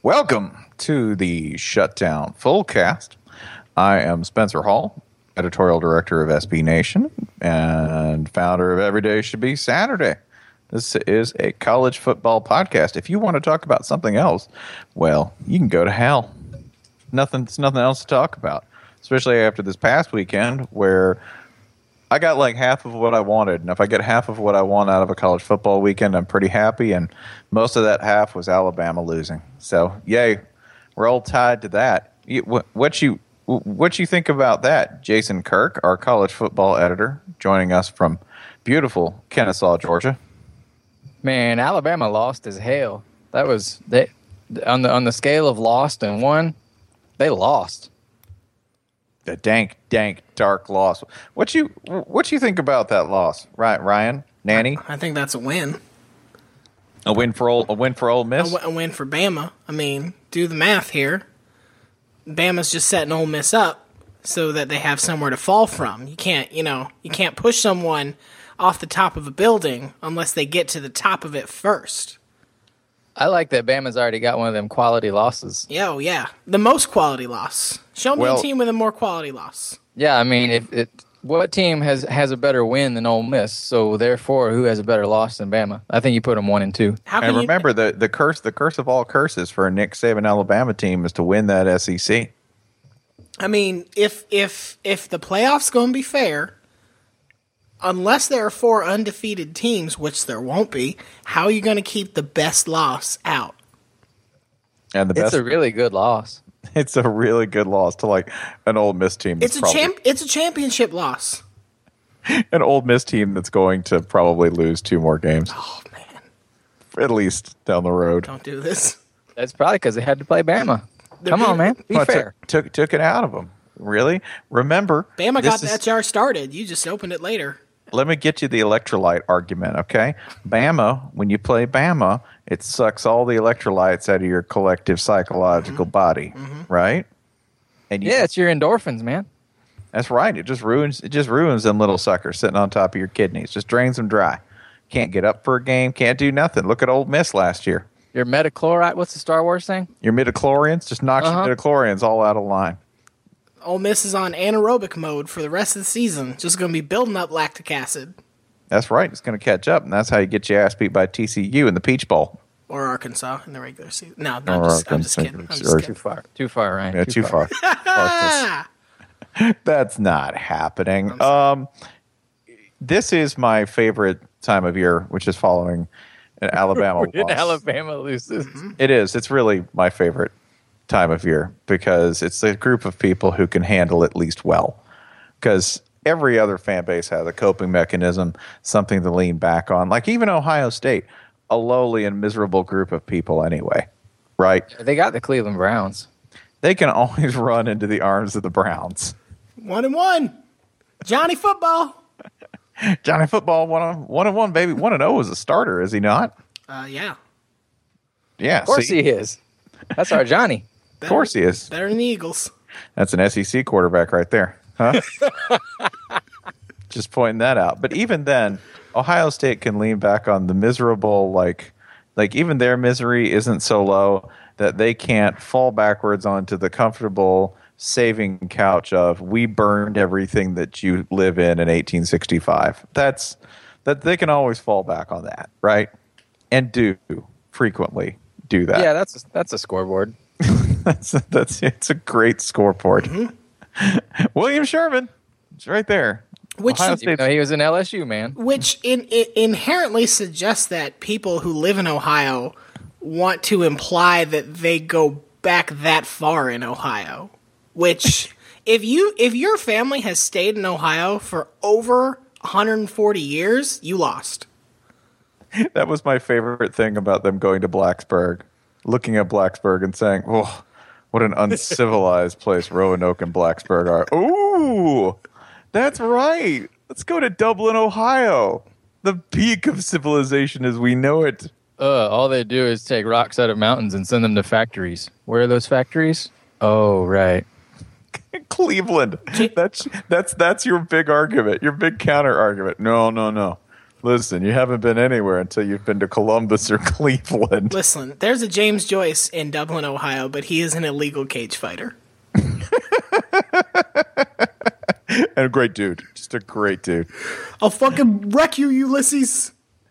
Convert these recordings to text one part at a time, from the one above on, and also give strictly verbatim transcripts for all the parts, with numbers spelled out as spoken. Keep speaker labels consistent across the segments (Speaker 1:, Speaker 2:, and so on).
Speaker 1: Welcome to the Shutdown Fullcast. I am Spencer Hall, editorial director of S B Nation and founder of Every Day Should Be Saturday. This is a college football podcast. If you want to talk about something else, well, you can go to hell. Nothing, there's nothing else to talk about, especially after this past weekend where I got like half of what I wanted. And if I get half of what I want out of a college football weekend, I'm pretty happy. And most of that half was Alabama losing. So, yay, we're all tied to that. You, what, what you what you think about that? Jason Kirk, our college football editor, joining us from beautiful Kennesaw, Georgia.
Speaker 2: Man, Alabama lost as hell. That was they on the on the scale of lost and won. They lost.
Speaker 1: The dank, dank, dark loss. What you what you think about that loss, right, Ryan? Nanny?
Speaker 3: I think that's a win.
Speaker 1: A win for Ole, a win for Ole Miss.
Speaker 3: A, w- a win for Bama. I mean, do the math here. Bama's just setting Ole Miss up so that they have somewhere to fall from. You can't, you know, you can't push someone off the top of a building unless they get to the top of it first.
Speaker 2: I like that Bama's already got one of them quality losses.
Speaker 3: Yeah, oh yeah, the most quality loss. Show me
Speaker 1: Well,
Speaker 3: a team with a more quality loss.
Speaker 2: Yeah, I mean, if it, what team has, has a better win than Ole Miss? So therefore, who has a better loss than Bama? I think you put them one and two.
Speaker 3: How can
Speaker 1: And
Speaker 3: you-
Speaker 1: remember, the, the curse the curse of all curses for a Nick Saban Alabama team is to win that S E C.
Speaker 3: I mean, if if if the playoffs going to be fair, unless there are four undefeated teams, which there won't be, how are you going to keep the best loss out?
Speaker 1: And the
Speaker 2: It's
Speaker 1: best,
Speaker 2: a really good loss.
Speaker 1: it's a really good loss to like an Ole Miss team.
Speaker 3: It's
Speaker 1: That's
Speaker 3: a
Speaker 1: probably,
Speaker 3: champ. It's a championship loss.
Speaker 1: an Ole Miss team that's going to probably lose two more games,
Speaker 3: Oh man,
Speaker 1: at least down the road.
Speaker 3: don't do this.
Speaker 2: That's probably because they had to play Bama.
Speaker 3: They're
Speaker 2: Come on,
Speaker 3: being-
Speaker 2: man. Be
Speaker 1: Well,
Speaker 2: fair.
Speaker 1: Took, took took it out of them. Really? Remember,
Speaker 3: Bama
Speaker 1: this
Speaker 3: got
Speaker 1: is-
Speaker 3: that jar started. You just opened it later.
Speaker 1: Let me get you the electrolyte argument, okay? Bama, when you play Bama, it sucks all the electrolytes out of your collective psychological body, right? And you,
Speaker 2: Yeah, it's your endorphins, man.
Speaker 1: that's right. It just ruins it just ruins them little suckers sitting on top of your kidneys. Just drains them dry. Can't get up for a game. Can't do nothing. Look at Ole Miss last year.
Speaker 2: Your metachloride. What's the Star Wars thing?
Speaker 1: Your midichlorians just knocks
Speaker 2: Uh-huh.
Speaker 1: your midichlorians all out of line.
Speaker 3: Ole Miss is on anaerobic mode for the rest of the season. Just going to be building up lactic acid.
Speaker 1: That's right. It's going to catch up, and that's how you get your ass beat by T C U in the Peach Bowl.
Speaker 3: Or Arkansas in the regular season. No, no I'm,
Speaker 1: Or
Speaker 3: just, I'm just
Speaker 1: Arkansas.
Speaker 3: kidding. I'm
Speaker 1: Or
Speaker 3: just kidding.
Speaker 2: Too far. Too far, Ryan.
Speaker 1: Yeah, too far.
Speaker 3: Ah!
Speaker 1: That's not happening. Um, this is my favorite time of year, which is following an Alabama
Speaker 2: When
Speaker 1: loss.
Speaker 2: Alabama loses.
Speaker 1: It is. It's really my favorite time of year because it's a group of people who can handle it least well. Because every other fan base has a coping mechanism, something to lean back on. Like even Ohio State, a lowly and miserable group of people anyway, right?
Speaker 2: They got the Cleveland Browns.
Speaker 1: They can always run into the arms of the Browns.
Speaker 3: One and one. Johnny Football.
Speaker 1: Johnny Football, one on one and one, baby. One and zero as a starter, is he not?
Speaker 3: Uh, yeah.
Speaker 1: Yeah,
Speaker 2: Of course
Speaker 1: see?
Speaker 2: he is. That's our Johnny.
Speaker 1: Of course he is.
Speaker 3: Better than the Eagles.
Speaker 1: That's an S E C quarterback right there, huh? Just pointing that out. But even then, Ohio State can lean back on the miserable, like, like even their misery isn't so low that they can't fall backwards onto the comfortable saving couch of we burned everything that you live in in eighteen sixty-five. That's that they can always fall back on that, right? And do frequently do that.
Speaker 2: Yeah, that's a, that's a scoreboard.
Speaker 1: That's that's it's a great scoreboard.
Speaker 3: Mm-hmm.
Speaker 1: William Sherman, it's right there.
Speaker 3: Which
Speaker 1: Ohio
Speaker 3: is-
Speaker 1: State's-
Speaker 2: No, he was in L S U, man.
Speaker 3: Which in, in, inherently suggests that people who live in Ohio want to imply that they go back that far in Ohio. Which, if you if your family has stayed in Ohio for over one hundred forty years, you lost.
Speaker 1: That was my favorite thing about them going to Blacksburg, looking at Blacksburg and saying, "Oh, what an uncivilized place Roanoke and Blacksburg are." Ooh, that's right. Let's go to Dublin, Ohio, the peak of civilization as we know it.
Speaker 2: Uh, all they do is take rocks out of mountains and send them to factories. Where are those factories? Oh, right.
Speaker 1: Cleveland. That's that's that's your big argument, your big counter argument. No, no, no. Listen, you haven't been anywhere until you've been to Columbus or Cleveland.
Speaker 3: Listen, there's a James Joyce in Dublin, Ohio, but he is an illegal cage fighter.
Speaker 1: And a great dude. Just a great dude.
Speaker 3: I'll fucking wreck you, Ulysses.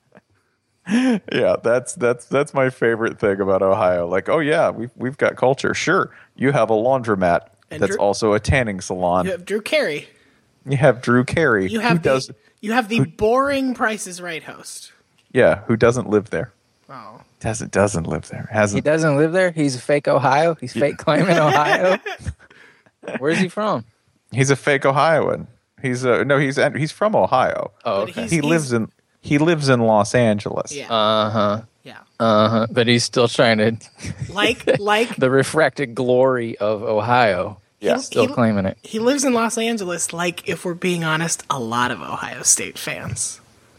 Speaker 1: Yeah, that's that's that's my favorite thing about Ohio. Like, oh yeah, we've we've got culture. Sure, you have a laundromat
Speaker 3: And
Speaker 1: that's
Speaker 3: Drew-
Speaker 1: also a tanning salon.
Speaker 3: You have Drew Carey.
Speaker 1: You have Drew Carey.
Speaker 3: You
Speaker 1: who
Speaker 3: have the,
Speaker 1: does
Speaker 3: you have the boring Price is Right host.
Speaker 1: yeah, who doesn't live there?
Speaker 3: Oh.
Speaker 1: Doesn't doesn't live there.
Speaker 2: He
Speaker 1: Hasn't
Speaker 2: doesn't live there. He's a fake Ohio. He's fake claiming Ohio. Where's he from?
Speaker 1: He's a fake Ohioan. He's a no. He's he's from Ohio.
Speaker 2: Oh,
Speaker 3: But
Speaker 2: okay.
Speaker 3: he's-
Speaker 1: he lives in he lives in Los Angeles.
Speaker 3: Yeah.
Speaker 2: Uh huh.
Speaker 3: yeah.
Speaker 2: Uh huh. But he's still trying to
Speaker 3: Like like
Speaker 2: the refracted glory of Ohio.
Speaker 1: Yeah.
Speaker 2: Still
Speaker 3: he,
Speaker 2: claiming it.
Speaker 3: he lives in Los Angeles like, if we're being honest, a lot of Ohio State fans.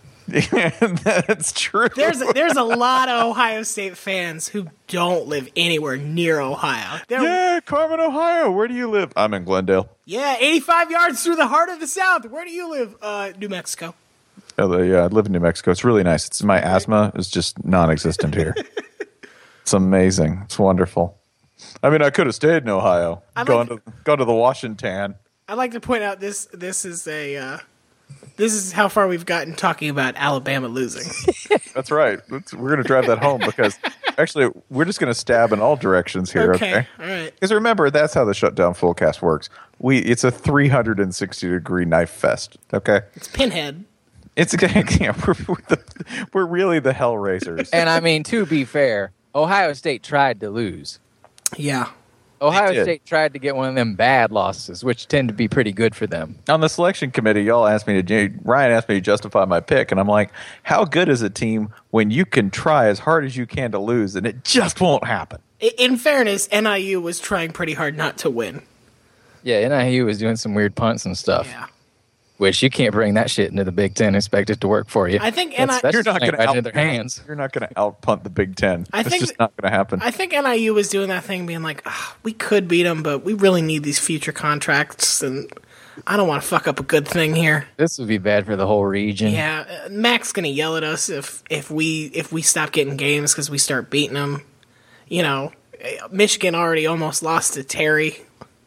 Speaker 1: That's true.
Speaker 3: There's there's a lot of Ohio State fans who don't live anywhere near Ohio. They're,
Speaker 1: yeah, Carmen, Ohio. Where do you live? I'm in Glendale.
Speaker 3: yeah, eighty-five yards through the heart of the South. Where do you live? Uh, New Mexico.
Speaker 1: Oh, the- yeah, I live in New Mexico. It's really nice. It's my asthma is just non-existent here. It's amazing. It's wonderful. I mean, I could have stayed in Ohio,
Speaker 3: I'd
Speaker 1: gone
Speaker 3: like-
Speaker 1: to gone to the Washington.
Speaker 3: I'd like to point out this this is a uh, this is how far we've gotten talking about Alabama losing.
Speaker 1: That's right. That's, we're going to drive that home because actually we're just going to stab in all directions here.
Speaker 3: Okay,
Speaker 1: Okay.
Speaker 3: all right.
Speaker 1: Because remember, that's how the Shutdown Fullcast works. We it's a three hundred sixty degree knife fest. Okay.
Speaker 3: It's Pinhead.
Speaker 1: It's yeah, we're we're, the, we're really the Hellraisers.
Speaker 2: And I mean, to be fair, Ohio State tried to lose.
Speaker 3: Yeah.
Speaker 2: Ohio
Speaker 1: did.
Speaker 2: State tried to get one of them bad losses, which tend to be pretty good for them.
Speaker 1: On the selection committee, y'all asked me to Ryan asked me to justify my pick, and I'm like, how good is a team when you can try as hard as you can to lose, and it just won't happen?
Speaker 3: I- In fairness, N I U was trying pretty hard not to win.
Speaker 2: Yeah, N I U was doing some weird punts and stuff,
Speaker 3: Yeah.
Speaker 2: which you can't bring that shit into the Big Ten and expect it to work for you.
Speaker 3: I think
Speaker 2: that's,
Speaker 3: NI
Speaker 2: that's
Speaker 1: You're
Speaker 2: just
Speaker 1: not
Speaker 2: playing
Speaker 1: going to
Speaker 2: right into their hands.
Speaker 1: You're not going to outpunt the Big Ten.
Speaker 3: I
Speaker 1: it's
Speaker 3: think
Speaker 1: just
Speaker 3: that-
Speaker 1: not going to happen.
Speaker 3: I think N I U was doing that thing, being like, "Ah, we could beat them, but we really need these future contracts, and I don't want to fuck up a good thing here."
Speaker 2: This would be bad for the whole region.
Speaker 3: Yeah, uh, Mac's gonna yell at us if if we if we stop getting games because we start beating them. You know, uh, Michigan already almost lost to Terry.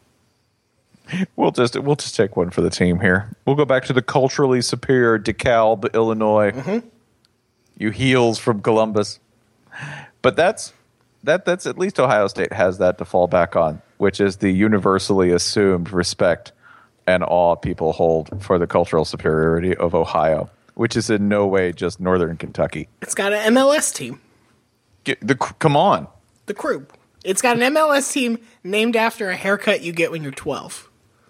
Speaker 1: We'll just we'll just take one for the team here. We'll go back to the culturally superior DeKalb, Illinois.
Speaker 3: Mm-hmm.
Speaker 1: You heels from Columbus, but that's that that's at least Ohio State has that to fall back on, which is the universally assumed respect and awe people hold for the cultural superiority of Ohio, which is in no way just Northern Kentucky.
Speaker 3: It's got an M L S team,
Speaker 1: Get, the come on,
Speaker 3: the Crew. It's got an M L S team named after a haircut you get when you're twelve.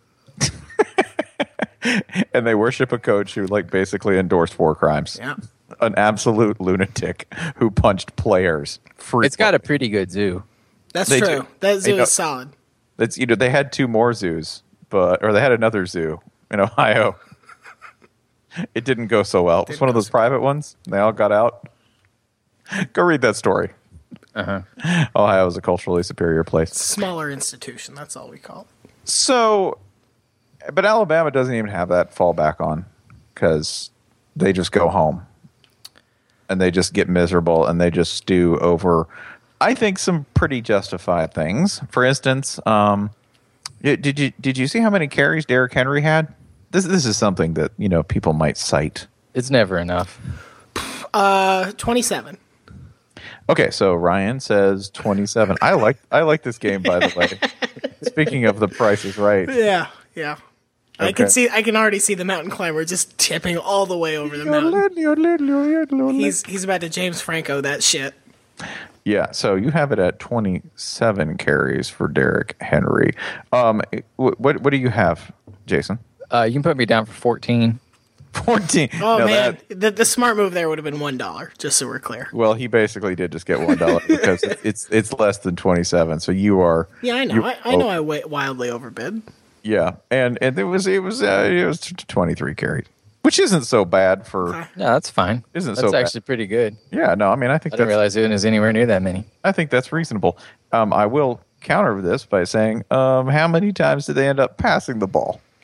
Speaker 1: and they worship a coach who like basically endorsed war crimes.
Speaker 3: Yeah.
Speaker 1: An absolute lunatic who punched players. Free
Speaker 2: It's got a pretty good zoo.
Speaker 3: That's
Speaker 1: They
Speaker 3: true.
Speaker 1: do.
Speaker 3: That
Speaker 1: They
Speaker 3: zoo
Speaker 1: know-
Speaker 3: is solid.
Speaker 1: It's you know they had two more zoos, but or they had another zoo in Ohio. It didn't go so well. It was
Speaker 3: Didn't
Speaker 1: one of
Speaker 3: go
Speaker 1: those
Speaker 3: so
Speaker 1: private ones. They all got out. Go read that story.
Speaker 2: Uh-huh.
Speaker 1: Ohio is a culturally superior place.
Speaker 3: Smaller institution. That's all we call it.
Speaker 1: So, but Alabama doesn't even have that fall back on because they just go home and they just get miserable and they just stew over, I think, some pretty justified things. For instance, um, did did you did you see how many carries Derrick Henry had? This this is something that you know people might cite.
Speaker 2: It's never enough.
Speaker 3: Uh, twenty-seven.
Speaker 1: Okay, so Ryan says twenty-seven. I like I like this game, by the way. Speaking of the Price is Right.
Speaker 3: Yeah, yeah. I
Speaker 1: Okay.
Speaker 3: can see. I can already see the mountain climber just tipping all the way over the mountain. He's he's about to James Franco that shit.
Speaker 1: Yeah, so you have it at twenty-seven carries for Derrick Henry. Um, what what, what do you have, Jason?
Speaker 2: Uh, you can put me down for fourteen.
Speaker 1: fourteen.
Speaker 3: Oh
Speaker 1: No,
Speaker 3: man,
Speaker 1: that-
Speaker 3: the the smart move there would have been one dollar. Just so we're clear.
Speaker 1: well, he basically did just get one dollar because it's it's less than twenty-seven. So you are.
Speaker 3: Yeah, I know.
Speaker 1: you-
Speaker 3: I, I know. I wa- wildly overbid.
Speaker 1: Yeah, and and it was it was uh, it was twenty-three carries, which isn't so bad for.
Speaker 3: Okay.
Speaker 2: No, that's fine.
Speaker 1: Isn't
Speaker 2: that's
Speaker 1: so bad.
Speaker 2: actually pretty good.
Speaker 1: Yeah, no, I mean I think
Speaker 2: I didn't
Speaker 1: that's
Speaker 2: realize it was anywhere near that many.
Speaker 1: I think that's reasonable. Um, I will counter this by saying, um, how many times did they end up passing the ball?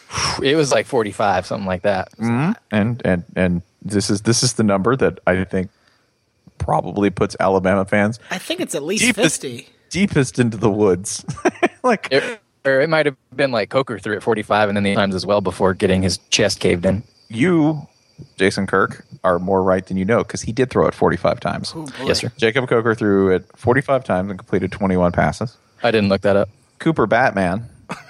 Speaker 2: It was like forty-five, something like that.
Speaker 1: Mm-hmm. And and and this is this is the number that I think probably puts Alabama fans
Speaker 3: I think it's at least
Speaker 1: deepest,
Speaker 3: fifty.
Speaker 1: deepest into the woods. like
Speaker 2: It, or it might have been like Coker threw at forty-five and then the times as well before getting his chest caved in.
Speaker 1: you, Jason Kirk, are more right than you know because he did throw it forty-five times.
Speaker 3: Oh, boy.
Speaker 2: Yes, sir.
Speaker 1: Jacob Coker threw it forty-five times and completed twenty-one passes.
Speaker 2: I didn't look that up.
Speaker 1: Cooper Batman,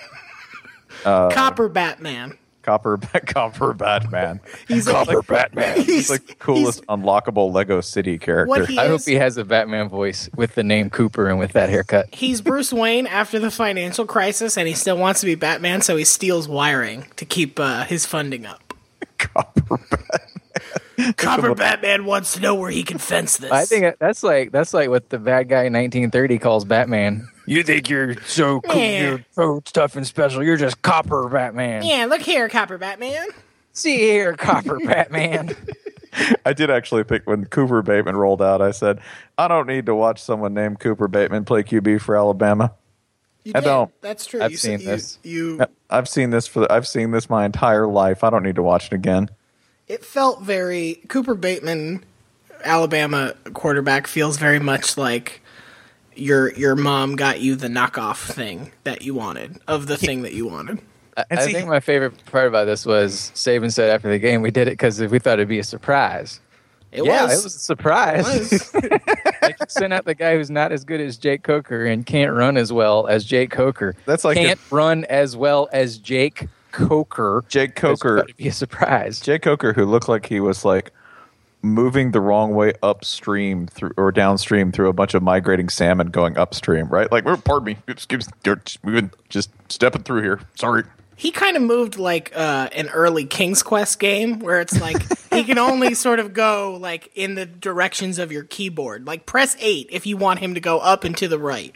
Speaker 3: Copper Batman.
Speaker 1: Copper Copper Batman.
Speaker 3: He's
Speaker 2: Copper
Speaker 3: like,
Speaker 2: Batman.
Speaker 1: He's like the coolest unlockable Lego City character.
Speaker 3: What he
Speaker 2: I hope
Speaker 3: is,
Speaker 2: he has a Batman voice with the name Cooper and with that haircut.
Speaker 3: he's Bruce Wayne after the financial crisis, and he still wants to be Batman, so he steals wiring to keep uh, his funding up.
Speaker 1: Copper Batman.
Speaker 3: Copper Batman wants to know where he can fence this.
Speaker 2: I think that's like that's like what the bad guy in nineteen thirty calls Batman. You think you're so cool,
Speaker 3: Yeah.
Speaker 2: you're so tough and special. You're just Copper Batman.
Speaker 3: Yeah, look here, Copper Batman.
Speaker 2: See here, Copper Batman.
Speaker 1: I did actually think when Cooper Bateman rolled out, I said, I don't need to watch someone named Cooper Bateman play Q B for Alabama.
Speaker 3: You
Speaker 1: I
Speaker 3: did.
Speaker 1: don't.
Speaker 3: That's true.
Speaker 2: I've
Speaker 3: you
Speaker 2: seen
Speaker 3: said,
Speaker 2: this.
Speaker 3: You, you
Speaker 1: I've seen this for the, I've seen this my entire life. I don't need to watch it again.
Speaker 3: it felt very Cooper Bateman, Alabama quarterback, feels very much like your your mom got you the knockoff thing that you wanted of the thing that you wanted.
Speaker 2: I,
Speaker 1: And
Speaker 2: I
Speaker 1: see-
Speaker 2: think my favorite part about this was Saban said after the game, we did it because we thought it'd be a surprise.
Speaker 3: It
Speaker 2: yeah,
Speaker 3: was.
Speaker 2: it was a surprise.
Speaker 3: It was.
Speaker 2: Like you sent out the guy who's not as good as Jake Coker and can't run as well as Jake Coker.
Speaker 1: That's like
Speaker 2: can't run as well as Jake Coker.
Speaker 1: Jake
Speaker 2: It's
Speaker 1: Coker,
Speaker 2: got to be a surprise.
Speaker 1: Jake Coker, who looked like he was like moving the wrong way upstream through or downstream through a bunch of migrating salmon going upstream, right? Like, oh, pardon me, excuse, just moving, just stepping through here. Sorry.
Speaker 3: He kind of moved like uh, an early King's Quest game where it's like he can only sort of go like in the directions of your keyboard. Like press eight if you want him to go up and to the right.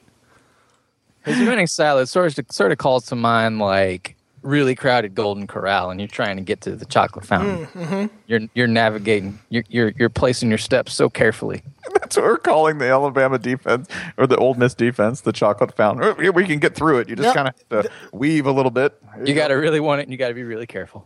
Speaker 2: His running style it sort of sort of calls to mind like really crowded Golden Corral, and you're trying to get to the chocolate fountain.
Speaker 3: Mm-hmm.
Speaker 2: You're you're navigating. You're, you're you're placing your steps so carefully.
Speaker 1: That's what we're calling the Alabama defense or the Ole Miss defense, the chocolate fountain. Oh, we can get through it. You just
Speaker 3: Yep.
Speaker 1: kind of have to weave a little bit. There
Speaker 2: You
Speaker 1: go.
Speaker 2: got to really want it, and you got to be really careful.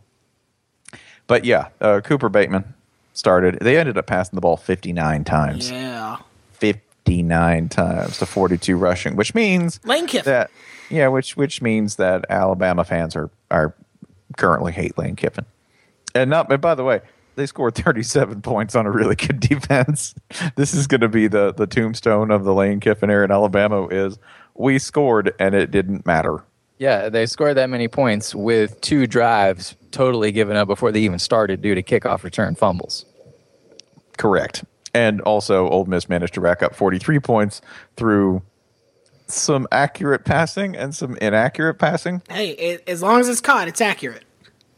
Speaker 1: But yeah, uh, Cooper Bateman started. They ended up passing the ball fifty-nine times.
Speaker 3: Yeah.
Speaker 1: fifty-nine times to forty-two rushing, which means
Speaker 3: Lane Kiffin.
Speaker 1: that yeah, which which means that Alabama fans are are currently hate Lane Kiffin. And not and by the way, they scored thirty-seven points on a really good defense. This is going to be the the tombstone of the Lane Kiffin era in Alabama is we scored and it didn't matter.
Speaker 2: Yeah, they scored that many points with two drives totally given up before they even started due to kickoff return fumbles.
Speaker 1: Correct. And also, Ole Miss managed to rack up forty-three points through some accurate passing and some inaccurate passing.
Speaker 3: Hey, it, as long as it's caught, it's accurate.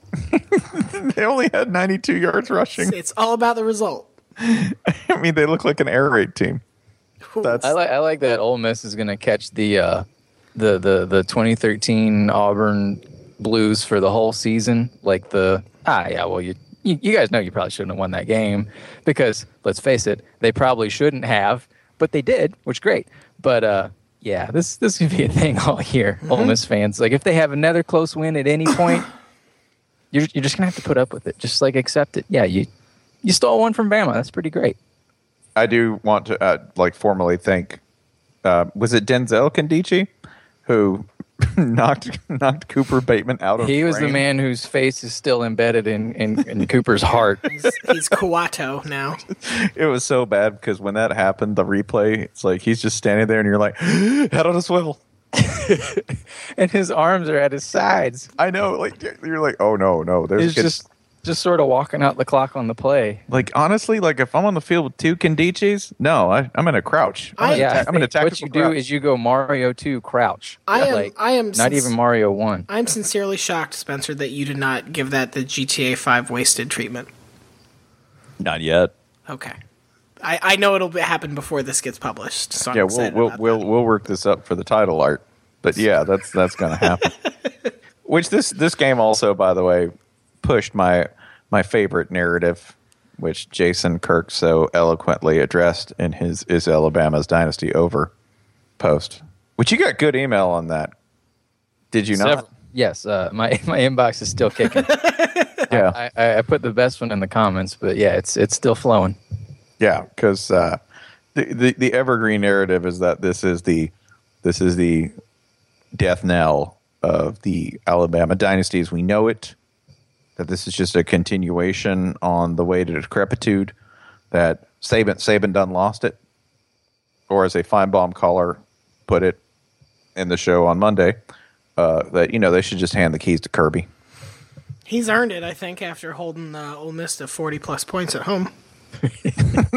Speaker 1: They only had ninety-two yards rushing.
Speaker 3: It's all about the result.
Speaker 1: I mean, they look like an air raid team. That's
Speaker 2: I like I like that Ole Miss is going to catch the uh, the the the twenty thirteen Auburn Blues for the whole season. Like the ah yeah, well you, you you guys know you probably shouldn't have won that game because let's face it, they probably shouldn't have, but they did, which is great. But uh, yeah, this this could be a thing all year. Ole Miss fans, like if they have another close win at any point, you're you're just gonna have to put up with it. Just like accept it. Yeah, you you stole one from Bama. That's pretty great.
Speaker 1: I do want to uh, like formally thank. Uh, was it Denzel Kandichi who knocked knocked Cooper Bateman out of?
Speaker 2: He was the
Speaker 1: frame?
Speaker 2: man whose face is still embedded in, in, in Cooper's heart.
Speaker 3: He's, he's Kawato now.
Speaker 1: It was so bad because when that happened, the replay, it's like he's just standing there and you're like, head on a swivel.
Speaker 2: And his arms are at his sides.
Speaker 1: I know, like you're like, oh no, no. There's
Speaker 2: He's
Speaker 1: a kid-
Speaker 2: just just sort of walking out the clock on the play.
Speaker 1: like honestly, like if I'm on the field with two Kandichis, no, I, I'm in a crouch. I'm
Speaker 3: I-
Speaker 1: in a
Speaker 2: Yeah,
Speaker 1: ta-
Speaker 2: I
Speaker 1: I'm in a
Speaker 2: think what
Speaker 1: tactical
Speaker 2: you do
Speaker 1: crouch.
Speaker 2: is you go Mario two crouch.
Speaker 3: I am.
Speaker 2: Like,
Speaker 3: I am.
Speaker 2: not
Speaker 3: sinc-
Speaker 2: even Mario one.
Speaker 3: I'm sincerely shocked, Spencer, that you did not give that the G T A five wasted treatment.
Speaker 1: Not yet.
Speaker 3: Okay. I, I know it'll be, happen before this gets published. So I'm
Speaker 1: Yeah, we'll
Speaker 3: excited
Speaker 1: we'll
Speaker 3: about
Speaker 1: we'll
Speaker 3: that.
Speaker 1: we'll work this up for the title art. But yeah, that's that's gonna happen. Which this this game also, by the way, pushed my my favorite narrative, which Jason Kirk so eloquently addressed in his "Is Alabama's Dynasty Over" post. Which you got good email on that, did you not?
Speaker 2: Several. Yes, uh, my my inbox is still kicking.
Speaker 1: Yeah.
Speaker 2: I, I, I put the best one in the comments, but yeah, it's it's still flowing.
Speaker 1: Yeah, because uh, the, the the evergreen narrative is that this is the this is the death knell of the Alabama dynasty as we know it. That this is just a continuation on the way to decrepitude. That Saban Saban done lost it, or as a Feinbaum caller put it in the show on Monday, uh, that you know they should just hand the keys to Kirby.
Speaker 3: He's earned it, I think, after holding uh, Ole Miss to forty plus points at home.
Speaker 2: Isn't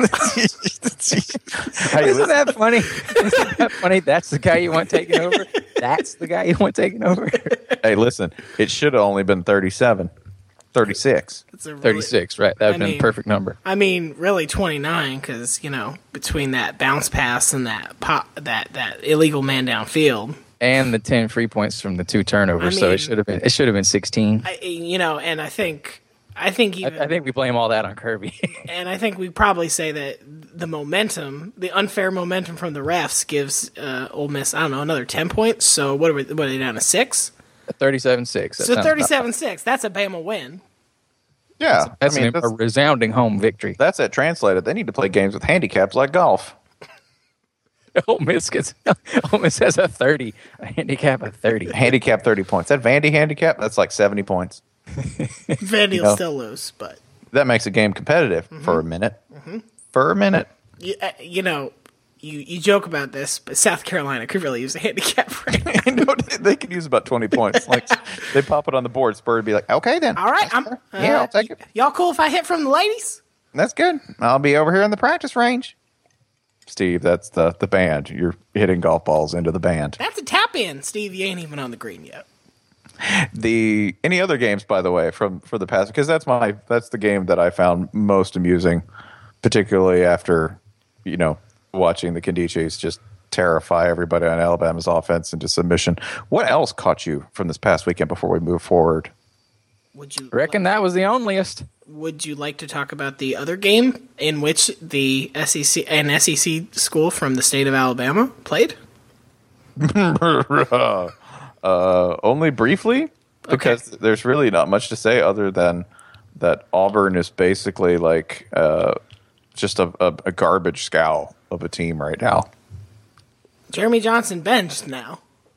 Speaker 2: that funny? Isn't that funny? That's the guy you want taking over? That's the guy you want taking over?
Speaker 1: Hey, listen, it should have only been thirty-seven, thirty-six.
Speaker 3: It's a really,
Speaker 2: thirty-six, right? That would
Speaker 3: I
Speaker 2: have been
Speaker 3: mean-
Speaker 2: a perfect number.
Speaker 3: I mean, really twenty-nine, because, you know, between that bounce pass and that pop, that, that illegal man downfield.
Speaker 2: And the ten free points from the two turnovers,
Speaker 3: I
Speaker 2: so
Speaker 3: mean-
Speaker 2: it should have been it should have been sixteen.
Speaker 3: I, you know, and I think, I think
Speaker 2: I,
Speaker 3: even,
Speaker 2: I think we blame all that on Kirby.
Speaker 3: and I think we probably say that the momentum, the unfair momentum from the refs gives uh, Ole Miss, I don't know, another ten points. So what are we, what are they down to, six?
Speaker 2: thirty-seven six.
Speaker 3: So thirty-seven six, that's a Bama win.
Speaker 1: Yeah,
Speaker 2: That's
Speaker 1: I mean
Speaker 2: an, a
Speaker 1: that's,
Speaker 2: resounding home victory.
Speaker 1: that's it translated. They need to play games with handicaps like golf.
Speaker 2: Ole Miss gets Ole Miss has a thirty, a handicap of thirty.
Speaker 1: Handicap thirty points. That Vandy handicap, that's like seventy points.
Speaker 3: Vandy will
Speaker 1: know.
Speaker 3: still lose, but
Speaker 1: That makes a game competitive for a minute. For a minute.
Speaker 3: you, uh, you know, you, you joke about this, but South Carolina could really use a handicap right now.
Speaker 1: I know they could use about twenty points. Like they pop it on the board, Spur would be like, okay then.
Speaker 3: All right, I'm. Uh,
Speaker 1: Yeah, I'll take it.
Speaker 3: y- Y'all cool if I hit from the ladies?
Speaker 1: That's good. I'll be over here in the practice range. Steve, that's the, the band. You're hitting golf balls into the band.
Speaker 3: That's a tap in, Steve. You ain't even on the green yet.
Speaker 1: The any other games, by the way, from for the past, because that's my that's the game that I found most amusing, particularly after you know watching the Candices just terrify everybody on Alabama's offense into submission. What else caught you from this past weekend before we move forward?
Speaker 3: Would you
Speaker 2: Reckon that was the onlyest.
Speaker 3: Would you like to talk about the other game in which the S E C an S E C school from the state of Alabama played?
Speaker 1: uh, only briefly, because there's really not much to say other than that Auburn is basically like uh, just a, a, a garbage scow of a team right now.
Speaker 3: Jeremy Johnson benched now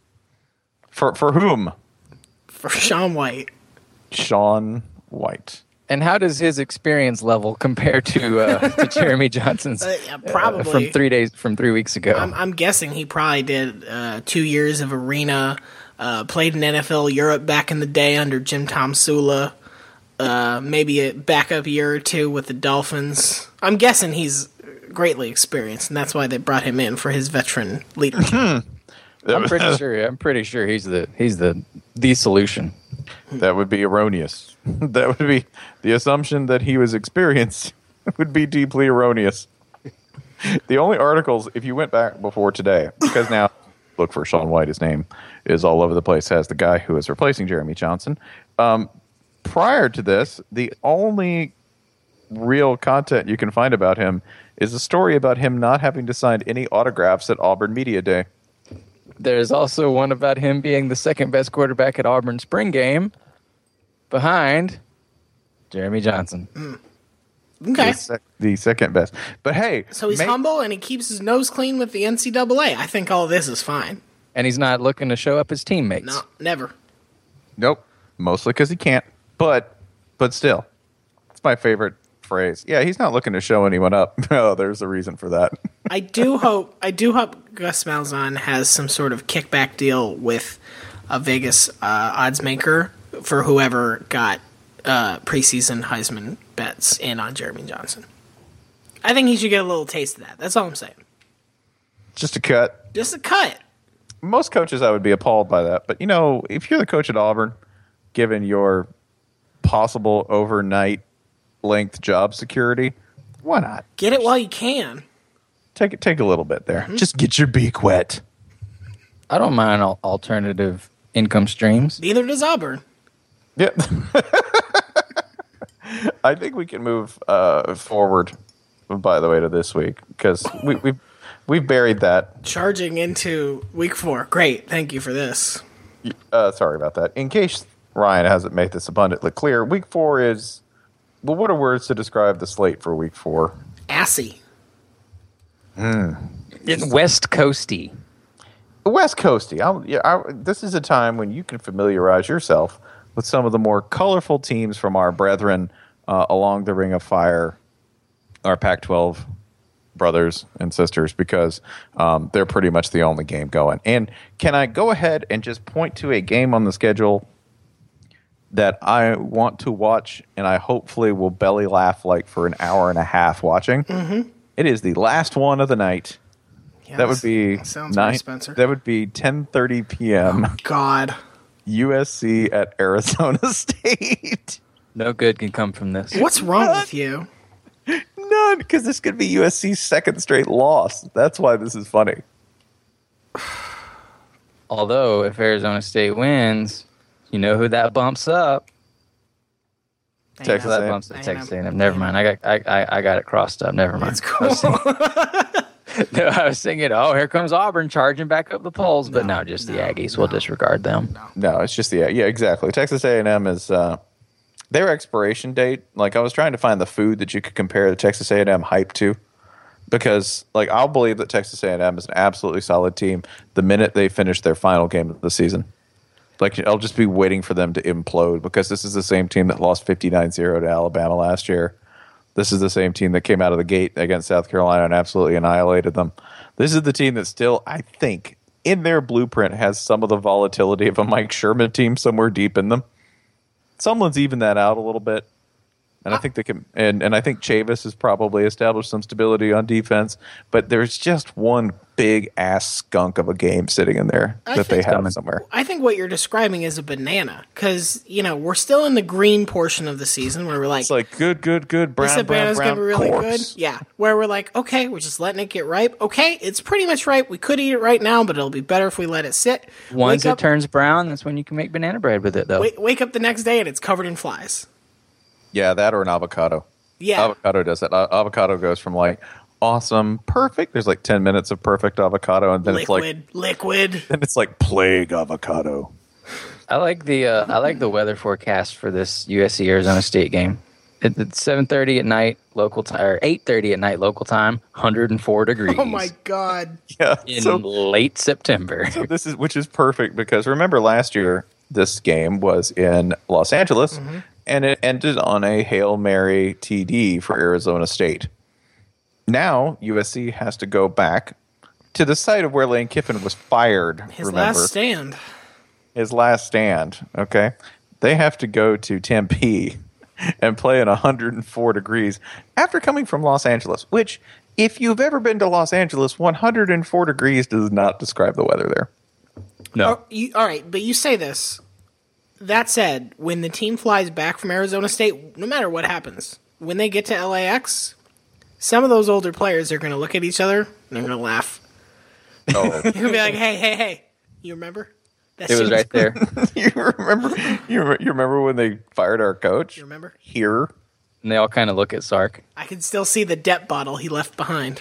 Speaker 1: For for whom?
Speaker 3: for Sean White.
Speaker 1: Sean White.
Speaker 2: And how does his experience level compare to uh, to Jeremy Johnson's
Speaker 3: Uh, yeah,
Speaker 2: uh,
Speaker 3: probably.
Speaker 2: from three days from three weeks ago?
Speaker 3: I'm, I'm guessing he probably did uh, two years of arena, uh, played in N F L Europe back in the day under Jim Tom Sula, uh, maybe a backup year or two with the Dolphins. I'm guessing he's greatly experienced, and that's why they brought him in for his veteran leadership.
Speaker 2: I'm pretty sure. I'm pretty sure he's the he's the the solution.
Speaker 1: That would be erroneous. That would be the assumption that he was experienced would be deeply erroneous. The only articles, if you went back before today, because now look for Sean White, his name is all over the place as the guy who is replacing Jeremy Johnson. Um, prior to this, the only real content you can find about him is a story about him not having to sign any autographs at Auburn Media Day.
Speaker 2: There's also one about him being the second best quarterback at Auburn spring game, behind Jeremy Johnson.
Speaker 3: Okay.
Speaker 1: The, sec- the second best. But hey,
Speaker 3: So he's
Speaker 1: may-
Speaker 3: humble and he keeps his nose clean with the N C double A. I think all this is fine.
Speaker 2: And he's not looking to show up his teammates.
Speaker 3: No, never.
Speaker 1: Nope. Mostly because he can't. But but still, it's my favorite phrase. Yeah, he's not looking to show anyone up. Oh, there's a reason for that.
Speaker 3: I do hope I do hope Gus Malzahn has some sort of kickback deal with a Vegas uh, odds maker for whoever got uh, preseason Heisman bets in on Jeremy Johnson. I think he should get a little taste of that. That's all I'm saying.
Speaker 1: Just a cut.
Speaker 3: Just a cut.
Speaker 1: Most coaches, I would be appalled by that. But you know, if you're the coach at Auburn, given your possible overnight length job security, why not
Speaker 3: Get it while you can.
Speaker 1: take it? Take a little bit there. Just get your beak wet.
Speaker 2: I don't mind al- alternative income streams.
Speaker 3: Neither does Auburn.
Speaker 1: Yep. I think we can move uh, forward. By the way, to this week because we, we've we've buried that.
Speaker 3: Charging into week four. Great. Thank you for this.
Speaker 1: uh, sorry about that. In case Ryan hasn't made this abundantly clear, week four is, well, what are words to describe the slate for week four?
Speaker 3: Assy.
Speaker 2: It's West Coasty.
Speaker 1: West Coasty. I'll, yeah, I, this is a time when you can familiarize yourself with some of the more colorful teams from our brethren uh, along the Ring of Fire, our Pac twelve brothers and sisters, because um, they're pretty much the only game going. And can I go ahead and just point to a game on the schedule that I want to watch, and I hopefully will belly laugh like for an hour and a half watching? Mm-hmm. It is the last one of the night.
Speaker 3: Yeah,
Speaker 1: that would be
Speaker 3: that sounds
Speaker 1: nine,
Speaker 3: right, Spencer.
Speaker 1: That would be ten thirty p.m.
Speaker 3: Oh, God.
Speaker 1: U S C at Arizona State.
Speaker 2: No good can come from this.
Speaker 3: What's wrong with you?
Speaker 1: None, because this could be U S C's second straight loss. That's why this is funny.
Speaker 2: Although, if Arizona State wins, you know who that bumps up?
Speaker 1: Texas
Speaker 2: That
Speaker 1: A and M.
Speaker 2: bumps up Texas A and M. Never mind. I got I, I I got it crossed up. Never mind.
Speaker 3: It's cool.
Speaker 2: No, I was thinking, oh, here comes Auburn charging back up the polls, but no, just the
Speaker 3: no,
Speaker 2: Aggies.
Speaker 3: no,
Speaker 2: We'll disregard them.
Speaker 1: No, it's just the yeah, exactly. Texas A and M is uh, their expiration date. Like I was trying to find the food that you could compare the Texas A and M hype to, because like I'll believe that Texas A and M is an absolutely solid team the minute they finish their final game of the season. Like I'll just be waiting for them to implode, because this is the same team that lost fifty-nine zero to Alabama last year. This is the same team that came out of the gate against South Carolina and absolutely annihilated them. This is the team that still, I think, in their blueprint has some of the volatility of a Mike Sherman team somewhere deep in them. Someone's evened that out a little bit. And I think they can, and, and I think Chavis has probably established some stability on defense, but there's just one big ass skunk of a game sitting in there
Speaker 3: I
Speaker 1: that they
Speaker 3: think-
Speaker 1: have somewhere.
Speaker 3: I think what you're describing is a banana, because, you know, we're still in the green portion of the season where we're like,
Speaker 1: It's like good, good, good, brown,
Speaker 3: this
Speaker 1: brown,
Speaker 3: banana's
Speaker 1: brown,
Speaker 3: going to be really
Speaker 1: corpse.
Speaker 3: good. Yeah. Where we're like, okay, we're just letting it get ripe. Okay, it's pretty much ripe. We could eat it right now, but it'll be better if we let it sit.
Speaker 2: Once
Speaker 3: wake
Speaker 2: it
Speaker 3: up,
Speaker 2: turns brown, that's when you can make banana bread with it, though.
Speaker 3: wake, wake up the next day and it's covered in flies.
Speaker 1: Yeah, that or an avocado.
Speaker 3: Yeah.
Speaker 1: Avocado does that. A- Avocado goes from like awesome, perfect. There's like ten minutes of perfect avocado, and then
Speaker 3: liquid,
Speaker 1: it's like
Speaker 3: liquid.
Speaker 1: then it's like plague avocado.
Speaker 2: I like the uh, I like the weather forecast for this U S C Arizona State game. It, it's seven thirty at night local time, or eight thirty at night local time. one hundred four degrees.
Speaker 3: Oh my God.
Speaker 1: Yeah.
Speaker 2: In
Speaker 1: So,
Speaker 2: late September.
Speaker 1: so this is which is perfect, because remember last year this game was in Los Angeles,
Speaker 3: Mm-hmm.
Speaker 1: and it ended on a Hail Mary T D for Arizona State. Now U S C has to go back to the site of where Lane Kiffin was fired.
Speaker 3: His
Speaker 1: remember?
Speaker 3: last stand.
Speaker 1: His last stand, okay? They have to go to Tempe and play in one hundred four degrees after coming from Los Angeles, which, if you've ever been to Los Angeles, one hundred four degrees does not describe the weather there.
Speaker 2: No.
Speaker 3: Oh, you, all right, but you say this. That said, when the team flies back from Arizona State, no matter what happens, when they get to L A X, some of those older players are going to look at each other and they're going to laugh.
Speaker 1: Oh.
Speaker 3: They're going to be like, hey, hey, hey, you remember? That
Speaker 2: It was
Speaker 3: seems-
Speaker 2: right there.
Speaker 1: you remember you, re- you remember when they fired our coach?
Speaker 3: You remember?
Speaker 1: Here.
Speaker 2: And they all kind of look at Sark.
Speaker 3: I can still see the depth bottle he left behind.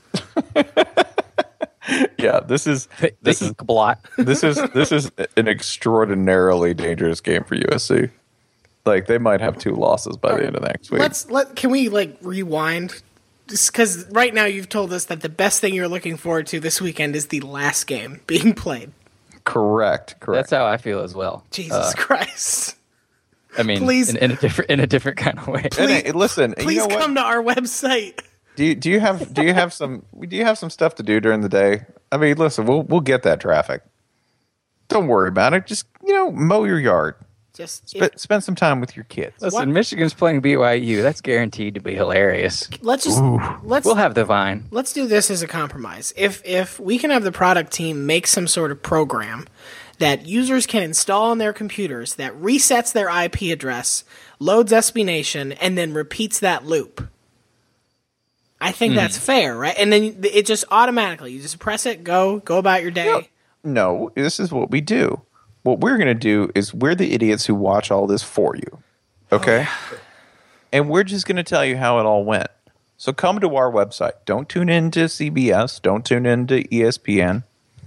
Speaker 1: Yeah, this is
Speaker 2: The,
Speaker 1: this
Speaker 2: the
Speaker 1: is
Speaker 2: ink blot.
Speaker 1: this is this is an extraordinarily dangerous game for U S C. Like they might have two losses by the end of next week.
Speaker 3: Let's let. Can we like rewind? Just because right now you've told us that the best thing you're looking forward to this weekend is the last game being played.
Speaker 1: Correct, correct.
Speaker 2: That's how I feel as well.
Speaker 3: Jesus Christ!
Speaker 2: I mean,
Speaker 3: Please-
Speaker 2: in, in a different in a different kind of way.
Speaker 1: And,
Speaker 3: Please-
Speaker 1: hey, listen,
Speaker 3: Please
Speaker 1: you know what?
Speaker 3: come to our website.
Speaker 1: Do you, do you have do you have some do you have some stuff to do during the day? I mean, listen, we'll we'll get that traffic. Don't worry about it. Just you know, mow your yard.
Speaker 3: Just
Speaker 1: Sp-
Speaker 3: if,
Speaker 1: spend some time with your kids.
Speaker 2: Listen,
Speaker 3: What?
Speaker 2: Michigan's playing B Y U. That's guaranteed to be hilarious.
Speaker 3: let's just let's
Speaker 2: We'll have the Vine.
Speaker 3: let's do this as a compromise. If if we can have the product team make some sort of program that users can install on their computers that resets their I P address, loads S B Nation, and then repeats that loop. I think that's fair, right? And then it just automatically, you just press it, go, go about your day.
Speaker 1: No, this is what we do. What we're going to do is we're the idiots who watch all this for you. Okay? And we're just going to tell you how it all went. So come to our website. Don't tune in to C B S. Don't tune in to E S P N.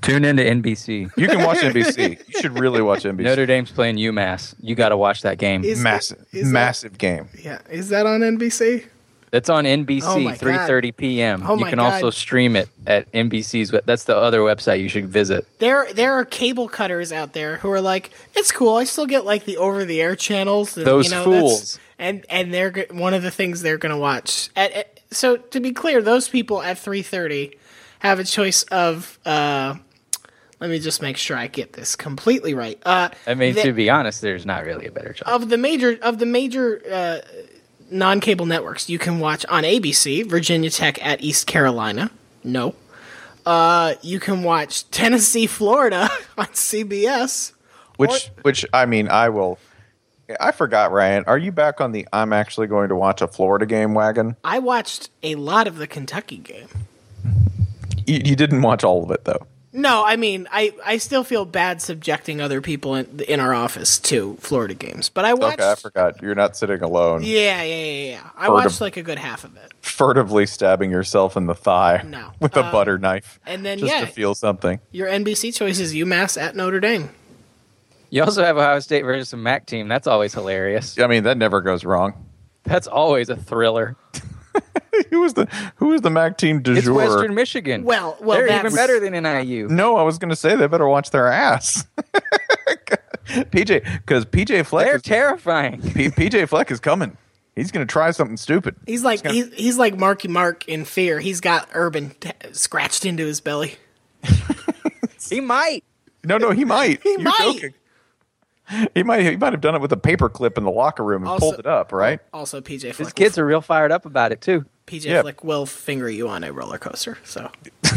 Speaker 2: Tune into N B C.
Speaker 1: You can watch N B C. You should really watch N B C.
Speaker 2: Notre Dame's playing UMass. You got to watch that game.
Speaker 3: Is-
Speaker 1: massive,
Speaker 3: is that-
Speaker 1: massive game.
Speaker 3: Yeah, is that on N B C?
Speaker 2: It's on N B C,
Speaker 3: Oh my God.
Speaker 2: three thirty p.m.
Speaker 3: Oh
Speaker 2: you
Speaker 3: my
Speaker 2: can
Speaker 3: God.
Speaker 2: also stream it at N B C's. web- That's the other website you should visit.
Speaker 3: There, there are cable cutters out there who are like, it's cool. I still get like the over-the-air channels. and,
Speaker 2: Those
Speaker 3: you know,
Speaker 2: fools.
Speaker 3: that's- And and they're go- one of the things they're going to watch. At, at, so to be clear, those people at three thirty have a choice of. Uh, let me just make sure I get this completely right. Uh,
Speaker 2: I mean,
Speaker 3: the-
Speaker 2: to be honest, there's not really a better choice.
Speaker 3: of the major of the major uh, non-cable networks, you can watch on A B C Virginia Tech at East Carolina. No. Uh, you can watch Tennessee, Florida on C B S.
Speaker 1: Which, which I mean, I will. I forgot, Ryan. Are you back on the I'm actually going to watch a Florida game wagon?
Speaker 3: I watched a lot of the Kentucky game.
Speaker 1: You, you didn't watch all of it, though.
Speaker 3: No, I mean, I, I still feel bad subjecting other people in, in our office to Florida games, but I watched.
Speaker 1: Okay, I forgot. You're not sitting alone,
Speaker 3: Yeah, yeah, yeah, yeah. I
Speaker 1: Furtive-
Speaker 3: watched like a good half of it.
Speaker 1: furtively stabbing yourself in the thigh
Speaker 3: No.
Speaker 1: with a
Speaker 3: Uh,
Speaker 1: butter knife,
Speaker 3: and then,
Speaker 1: just
Speaker 3: yeah.
Speaker 1: to feel something.
Speaker 3: Your N B C choice is UMass at Notre Dame.
Speaker 2: You also have Ohio State versus a M A C team. That's always hilarious.
Speaker 1: I mean, that never goes wrong.
Speaker 2: That's always a thriller.
Speaker 1: who was the Who was the M A C team du
Speaker 2: It's
Speaker 1: jour?
Speaker 2: Western Michigan.
Speaker 3: Well, well,
Speaker 2: they're
Speaker 3: that's
Speaker 2: even better than N I U.
Speaker 1: No, I was going to say they better watch their ass. P J, because P J Fleck,
Speaker 2: They're
Speaker 1: is,
Speaker 2: terrifying.
Speaker 1: P, PJ Fleck is coming. He's going to try something stupid.
Speaker 3: He's like he's, he's like Marky Mark in Fear. He's got Urban t- scratched into his belly.
Speaker 2: He might.
Speaker 1: No, no, he might.
Speaker 3: He
Speaker 1: You're
Speaker 3: might.
Speaker 1: joking. He might. He might have done it with a paper clip in the locker room and
Speaker 3: Also-
Speaker 1: pulled it up. Right?
Speaker 3: Also, P J Fleck.
Speaker 2: His kids are real fired up about it, too.
Speaker 3: P J
Speaker 1: Yeah.
Speaker 3: Fleck will finger you on a roller coaster. So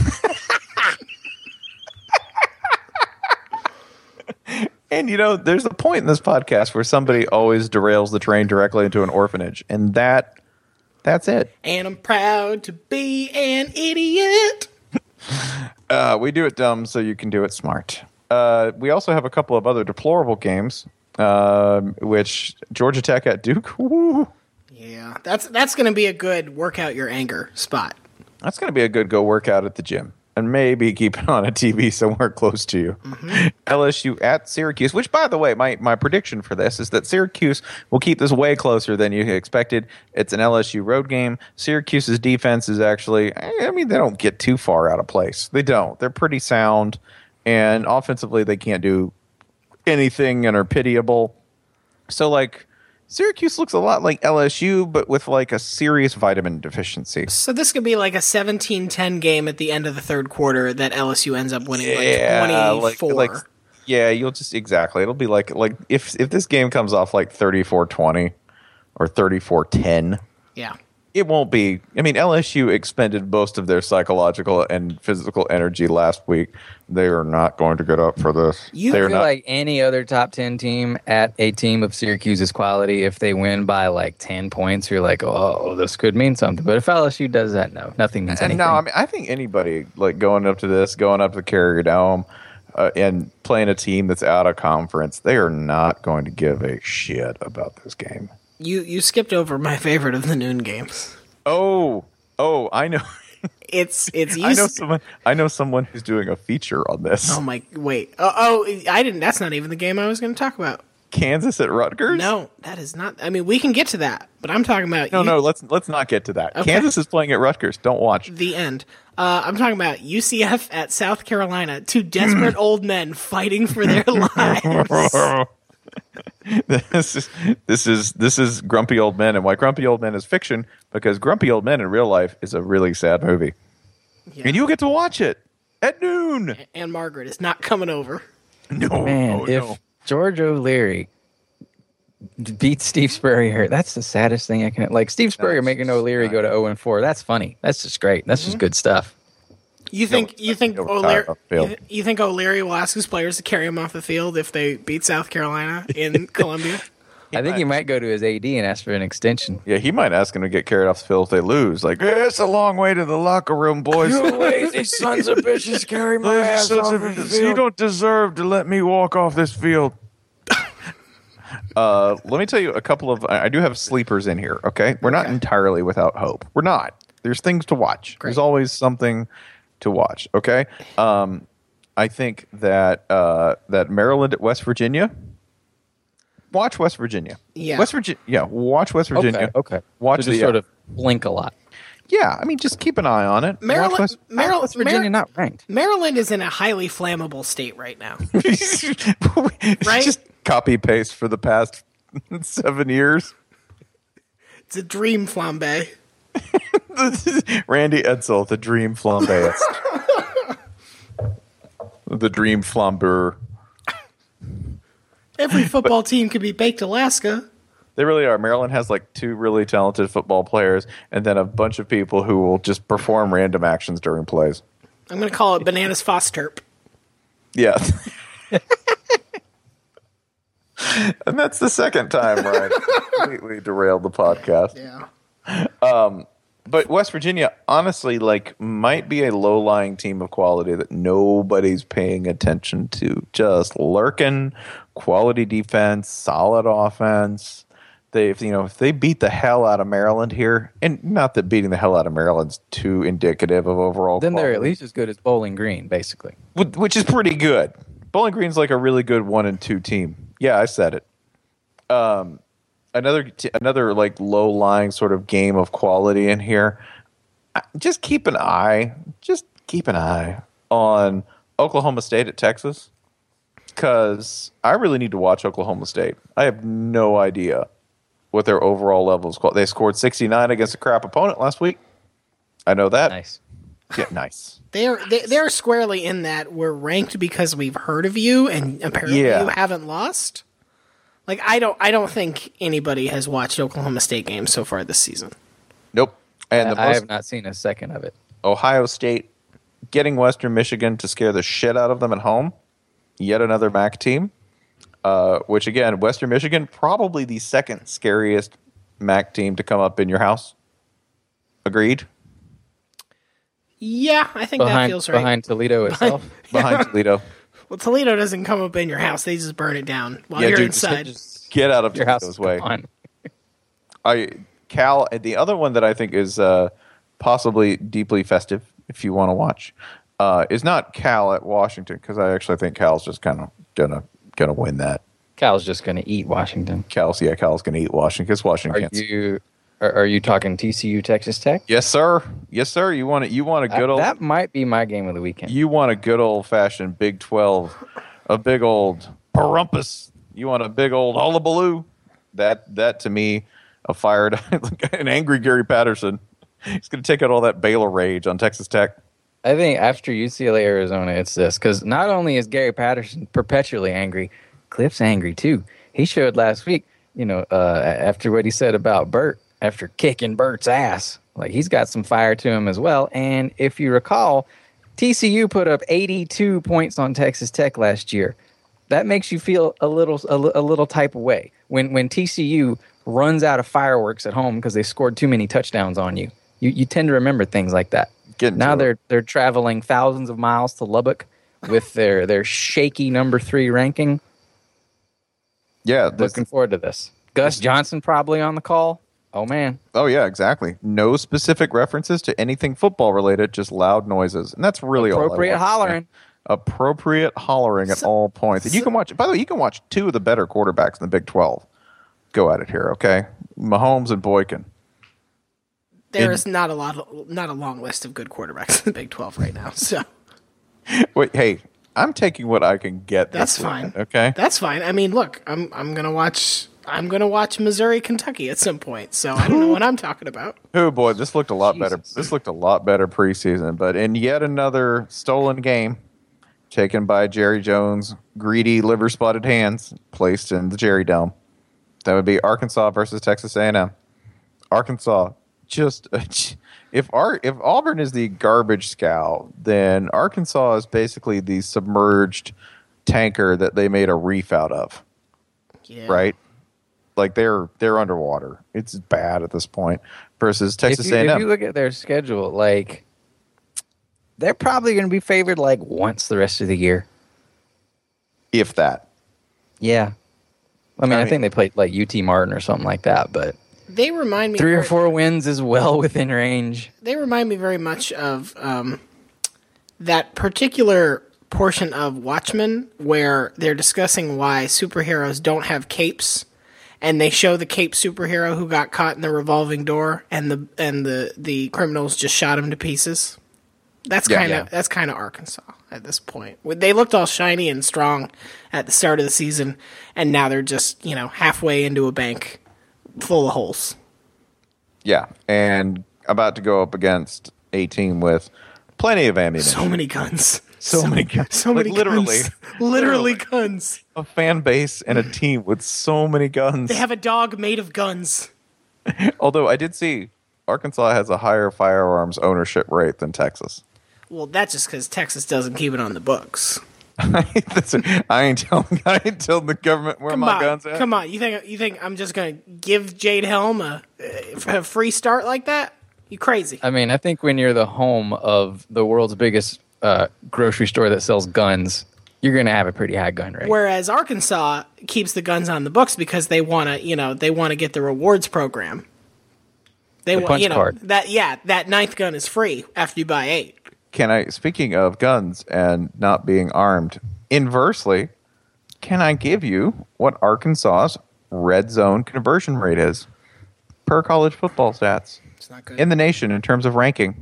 Speaker 1: And you know, there's a point in this podcast where somebody always derails the train directly into an orphanage, and that that's it.
Speaker 3: and I'm proud to be an idiot.
Speaker 1: Uh, we do it dumb, so you can do it smart. Uh, we also have a couple of other deplorable games, um, which Georgia Tech at Duke. Woo,
Speaker 3: Yeah, that's that's going to be a good work out your anger spot.
Speaker 1: that's going to be a good go workout at the gym, and maybe keep it on a T V somewhere close to you.
Speaker 3: Mm-hmm.
Speaker 1: L S U at Syracuse, which, by the way, my, my prediction for this is that Syracuse will keep this way closer than you expected. It's an L S U road game. Syracuse's defense is actually, I mean, they don't get too far out of place. They don't. They're pretty sound, and offensively, they can't do anything and are pitiable. So, like, Syracuse looks a lot like L S U, but with, like, a serious vitamin deficiency.
Speaker 3: So this could be like a seventeen ten game at the end of the third quarter that L S U ends up winning like
Speaker 1: like,
Speaker 3: twenty-four.
Speaker 1: like yeah, you'll just exactly. It'll be like like if if this game comes off like thirty-four twenty or thirty-four ten,
Speaker 3: yeah.
Speaker 1: it won't be. I mean, L S U expended most of their psychological and physical energy last week. They are not going to get up for this.
Speaker 3: You
Speaker 1: They're
Speaker 2: feel
Speaker 1: not.
Speaker 2: like any other top ten team at a team of Syracuse's quality, if they win by like ten points, you're like, oh, this could mean something. But if L S U does that, no, nothing means
Speaker 1: And
Speaker 2: anything.
Speaker 1: no, I mean, I think anybody like going up to this, going up to the Carrier Dome, uh, and playing a team that's out of conference, they are not going to give a shit about this game.
Speaker 3: You you skipped over my favorite of the noon games.
Speaker 1: Oh, oh, I know.
Speaker 3: It's it's
Speaker 1: I know
Speaker 3: used-
Speaker 1: someone. I know someone who's doing a feature on this.
Speaker 3: Oh my wait. Oh, oh I didn't that's not even the game I was going to talk about.
Speaker 1: Kansas at Rutgers.
Speaker 3: No, that is not. I mean, we can get to that, but I'm talking about
Speaker 1: no,
Speaker 3: you-
Speaker 1: no. Let's let's not get to that.
Speaker 3: Okay.
Speaker 1: Kansas is playing at Rutgers. Don't watch.
Speaker 3: the end. Uh, I'm talking about U C F at South Carolina. Two desperate old men fighting for their lives.
Speaker 1: this is this is this is Grumpy Old Men, and why Grumpy Old Men is fiction, because Grumpy Old Men in real life is a really sad movie,
Speaker 3: Yeah.
Speaker 1: and you'll get to watch it at noon.
Speaker 3: And Margaret is not coming over.
Speaker 1: No,
Speaker 2: Man,
Speaker 1: oh,
Speaker 2: if
Speaker 1: no.
Speaker 2: George O'Leary beats Steve Spurrier, that's the saddest thing I can. Like Steve Spurrier
Speaker 1: That's
Speaker 2: making O'Leary go to zero and four. That's funny. That's just great. That's just good stuff.
Speaker 3: You think you think
Speaker 1: he'll retire
Speaker 3: O'Leary
Speaker 1: off the field.
Speaker 3: you, th- you think O'Leary will ask his players to carry him off the field if they beat South Carolina in Columbia?
Speaker 2: I think he might go to his A D and ask for an extension.
Speaker 1: Yeah, he might ask him to get carried off the field if they lose. Like, eh, it's a long way to the locker room, boys.
Speaker 2: lazy sons of bitches carry my ass off the
Speaker 1: You
Speaker 2: field.
Speaker 1: don't deserve to let me walk off this field. uh, let me tell you a couple of. I I do have sleepers in here. Okay, we're not
Speaker 3: Okay.
Speaker 1: entirely without hope. We're not. There's things to watch.
Speaker 3: Great.
Speaker 1: There's always something to watch. Okay. Um, I think that uh, that Maryland at West Virginia. Watch West Virginia.
Speaker 3: Yeah.
Speaker 1: West Virginia. Yeah, watch West Virginia.
Speaker 2: Okay. okay.
Speaker 1: Watch
Speaker 2: so just
Speaker 1: the
Speaker 2: sort of blink a lot.
Speaker 1: Yeah, I mean, just keep an eye on it.
Speaker 3: Maryland,
Speaker 1: Watch West,
Speaker 3: Maryland,
Speaker 2: West Virginia
Speaker 3: Mar-
Speaker 2: not ranked.
Speaker 3: Maryland is in a highly flammable state right now.
Speaker 1: right? Just copy paste for the past seven years.
Speaker 3: It's a dream flambe.
Speaker 1: Randy Edsel, the dream flambeist. The dream flamber.
Speaker 3: Every football but, team could be baked Alaska.
Speaker 1: They really are. Maryland has like two really talented football players and then a bunch of people who will just perform random actions during plays.
Speaker 3: I'm going to call it Bananas Fosterp.
Speaker 1: Yeah. And that's the second time Ryan completely derailed the podcast.
Speaker 3: Yeah.
Speaker 1: Um, but West Virginia, honestly, like, might be a low-lying team of quality that nobody's paying attention to. Just lurking, quality defense, solid offense. They, if, you know, if they beat the hell out of Maryland here, and not that beating the hell out of Maryland's too indicative of overall
Speaker 2: then
Speaker 1: quality.
Speaker 2: They're at least as good as Bowling Green, basically.
Speaker 1: Which is pretty good. Bowling Green's like a really good one and two team. Yeah, I said it. Um, another t- another like low lying sort of game of quality in here. Just keep an eye. Just keep an eye on Oklahoma State at Texas, because I really need to watch Oklahoma State. I have no idea what their overall level is. They scored sixty-nine against a crap opponent last week. I know that.
Speaker 2: Nice.
Speaker 1: Yeah, nice.
Speaker 3: They're they, they're squarely in that we're ranked because we've heard of you, and apparently
Speaker 1: Yeah.
Speaker 3: you haven't lost. Like I don't I don't think anybody has watched Oklahoma State games so far this season.
Speaker 1: Nope. And the
Speaker 2: I
Speaker 1: most,
Speaker 2: have not seen a second of it.
Speaker 1: Ohio State getting Western Michigan to scare the shit out of them at home. Yet another M A C team. Uh, which again, Western Michigan, probably the second scariest M A C team to come up in your house. Agreed?
Speaker 3: Yeah, I think
Speaker 2: Behind,
Speaker 3: that feels right.
Speaker 2: behind Toledo itself.
Speaker 1: Behind Toledo.
Speaker 3: Well, Toledo doesn't come up in your house; they just burn it down while
Speaker 1: Yeah,
Speaker 3: you're
Speaker 1: dude, just-
Speaker 3: inside.
Speaker 2: Just
Speaker 1: Get out of
Speaker 2: your house
Speaker 1: Toledo's
Speaker 2: is
Speaker 1: way.
Speaker 2: gone.
Speaker 1: I Cal. The other one that I think is uh, possibly deeply festive, if you want to watch, uh, is not Cal at Washington, because I actually think Cal's just kind of gonna gonna win that.
Speaker 2: Cal's just going to eat Washington.
Speaker 1: Cal's yeah, Cal's gonna eat Washington because Washington
Speaker 2: Are
Speaker 1: can't.
Speaker 2: you are, are you talking T C U Texas Tech?
Speaker 1: Yes, sir. Yes, sir. You want it? You want a good
Speaker 2: Uh,
Speaker 1: old?
Speaker 2: that might be my game of the weekend.
Speaker 1: You want a good old fashioned Big twelve, a big old parumpus. You want a big old hullabaloo. That that to me, a fired, an angry Gary Patterson. He's going to take out all that Baylor rage on Texas Tech.
Speaker 2: I think after U C L A Arizona, it's this, because not only is Gary Patterson perpetually angry, Cliff's angry too. He showed last week, you know, uh, after what he said about Burt, after kicking Burt's ass, like he's got some fire to him as well. And if you recall, T C U put up eighty-two points on Texas Tech last year. That makes you feel a little a, li- a little type of way when when T C U runs out of fireworks at home because they scored too many touchdowns on you. You you tend to remember things like that.
Speaker 1: Getting
Speaker 2: Now
Speaker 1: to
Speaker 2: they're
Speaker 1: it.
Speaker 2: they're traveling thousands of miles to Lubbock with their their shaky number three ranking.
Speaker 1: Yeah. This,
Speaker 2: Looking forward to this. Gus Johnson probably on the call. Oh man,
Speaker 1: oh yeah, exactly. No specific references to anything football related, just loud noises, and that's really all I
Speaker 2: appropriate
Speaker 1: want to say.
Speaker 2: hollering.
Speaker 1: Appropriate hollering at
Speaker 3: So-
Speaker 1: all points. And you can watch. By the way, you can watch two of the better quarterbacks in the Big twelve. Go at it here, okay? Mahomes and Boykin.
Speaker 3: There
Speaker 1: in-
Speaker 3: is not a lot, of, not a long list of good quarterbacks in the Big twelve right now. So
Speaker 1: Wait, hey, I'm taking what I can get. this
Speaker 3: that's
Speaker 1: weekend,
Speaker 3: fine.
Speaker 1: okay.
Speaker 3: That's fine. I mean, look, I'm I'm gonna watch I'm gonna watch Missouri Kentucky at some point. So I don't know what I'm talking about.
Speaker 1: Oh boy, this looked a lot better.
Speaker 2: Jesus.
Speaker 1: This looked a lot better preseason, but in yet another stolen game taken by Jerry Jones' greedy liver spotted hands, placed in the Jerry Dome. That would be Arkansas versus Texas A and M. Arkansas, just if Ar- if Auburn is the garbage scow, then Arkansas is basically the submerged tanker that they made a reef out of,
Speaker 3: Yeah.
Speaker 1: right? Like they're they're underwater. It's bad at this point. Versus Texas
Speaker 2: if you,
Speaker 1: A and M.
Speaker 2: if you look at their schedule, like they're probably going to be favored like once the rest of the year.
Speaker 1: If that.
Speaker 2: Yeah, I mean,
Speaker 1: I
Speaker 2: I,
Speaker 1: mean-
Speaker 2: think they played like U T Martin or something like that, but
Speaker 3: They remind me
Speaker 2: three or
Speaker 3: very-
Speaker 2: four wins is well within range.
Speaker 3: They remind me very much of um, that particular portion of Watchmen where they're discussing why superheroes don't have capes, and they show the cape superhero who got caught in the revolving door, and the and the, the criminals just shot him to pieces. That's
Speaker 1: Yeah,
Speaker 3: kind of
Speaker 2: yeah.
Speaker 3: that's kind of Arkansas at this point. They looked all shiny and strong at the start of the season, and now they're just, you know, halfway into a bank full of holes.
Speaker 1: Yeah, and about to go up against a team with plenty of ammunition.
Speaker 3: So many guns.
Speaker 1: So many guns.
Speaker 3: So
Speaker 1: Like,
Speaker 3: many
Speaker 1: literally.
Speaker 3: guns. Literally guns.
Speaker 1: A fan base and a team with so many guns.
Speaker 3: They have a dog made of guns.
Speaker 1: Although I did see Arkansas has a higher firearms ownership rate than Texas.
Speaker 3: Well, that's just because Texas doesn't keep it on the books.
Speaker 1: That's- I ain't telling. I ain't telling the government where
Speaker 3: Come
Speaker 1: my
Speaker 3: on,
Speaker 1: guns at.
Speaker 3: come on. You think you think I'm just gonna give Jade Helm a, a free start like that? You crazy?
Speaker 2: I mean, I think when you're the home of the world's biggest uh, grocery store that sells guns, you're going to have a pretty high gun rate.
Speaker 3: Whereas Arkansas keeps the guns on the books because they want to, you know, they want to get the rewards program. They
Speaker 2: The
Speaker 3: want,
Speaker 2: punch
Speaker 3: you know,
Speaker 2: card.
Speaker 3: that yeah, that ninth gun is free after you buy eight.
Speaker 1: Can I? Speaking of guns and not being armed, inversely, can I give you what Arkansas's red zone conversion rate is per college football stats
Speaker 3: It's not good.
Speaker 1: in the nation in terms of ranking?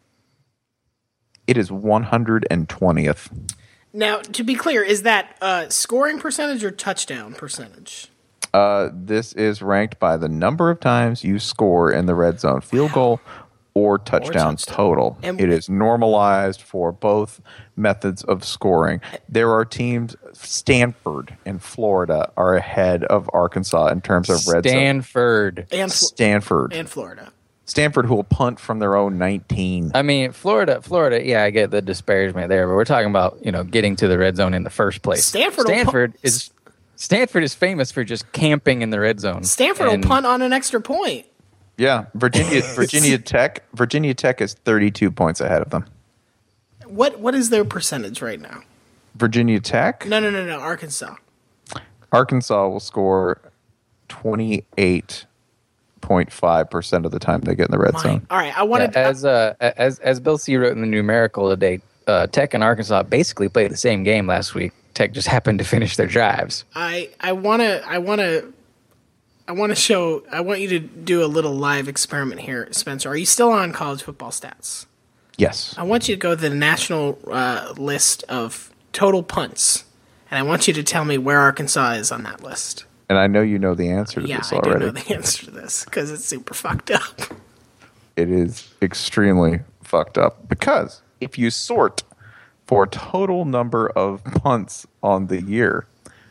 Speaker 1: It is one hundred twentieth.
Speaker 3: Now, to be clear, is that uh, scoring percentage or touchdown percentage?
Speaker 1: Uh, this is ranked by the number of times you score in the red zone, field goal or touchdown,
Speaker 3: touchdown.
Speaker 1: total.
Speaker 3: And-
Speaker 1: it is normalized for both methods of scoring. There are teams, Stanford and Florida are ahead of Arkansas in terms of red zone.
Speaker 2: Stanford.
Speaker 3: And Fl-
Speaker 1: Stanford.
Speaker 3: and Florida.
Speaker 1: Stanford, who will punt from their own nineteen.
Speaker 2: I mean, Florida, Florida. Yeah, I get the disparagement there, but we're talking about, you know, getting to the red zone in the first place.
Speaker 3: Stanford will
Speaker 2: Stanford
Speaker 3: pu-
Speaker 2: is Stanford is famous for just camping in the red zone.
Speaker 3: Stanford
Speaker 2: And
Speaker 3: will punt on an extra point.
Speaker 1: Yeah, Virginia, Virginia Tech, Virginia Tech is thirty-two points ahead of them.
Speaker 3: What what is their percentage right now?
Speaker 1: Virginia Tech,
Speaker 3: No, no, no, no. Arkansas.
Speaker 1: Arkansas will score twenty-eight point five percent of the time they get in the red
Speaker 3: My,
Speaker 1: zone.
Speaker 3: all right, I wanted
Speaker 2: Yeah, as uh, as as Bill C wrote in the numerical today, uh, Tech and Arkansas basically played the same game last week. Tech just happened to finish their drives.
Speaker 3: I I want to I want to I want to show I want you to do a little live experiment here, Spencer. Are you still on college football stats?
Speaker 1: Yes.
Speaker 3: I want you to go to the national uh, list of total punts, and I want you to tell me where Arkansas is on that list.
Speaker 1: And I know you know the answer to
Speaker 3: Yeah,
Speaker 1: this
Speaker 3: I do
Speaker 1: already.
Speaker 3: know the answer to this because it's super fucked up.
Speaker 1: It is extremely fucked up because if you sort for total number of punts on the year,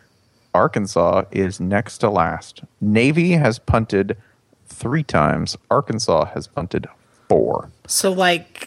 Speaker 1: Arkansas is next to last. Navy has punted three times. Arkansas has punted four.
Speaker 3: So, like,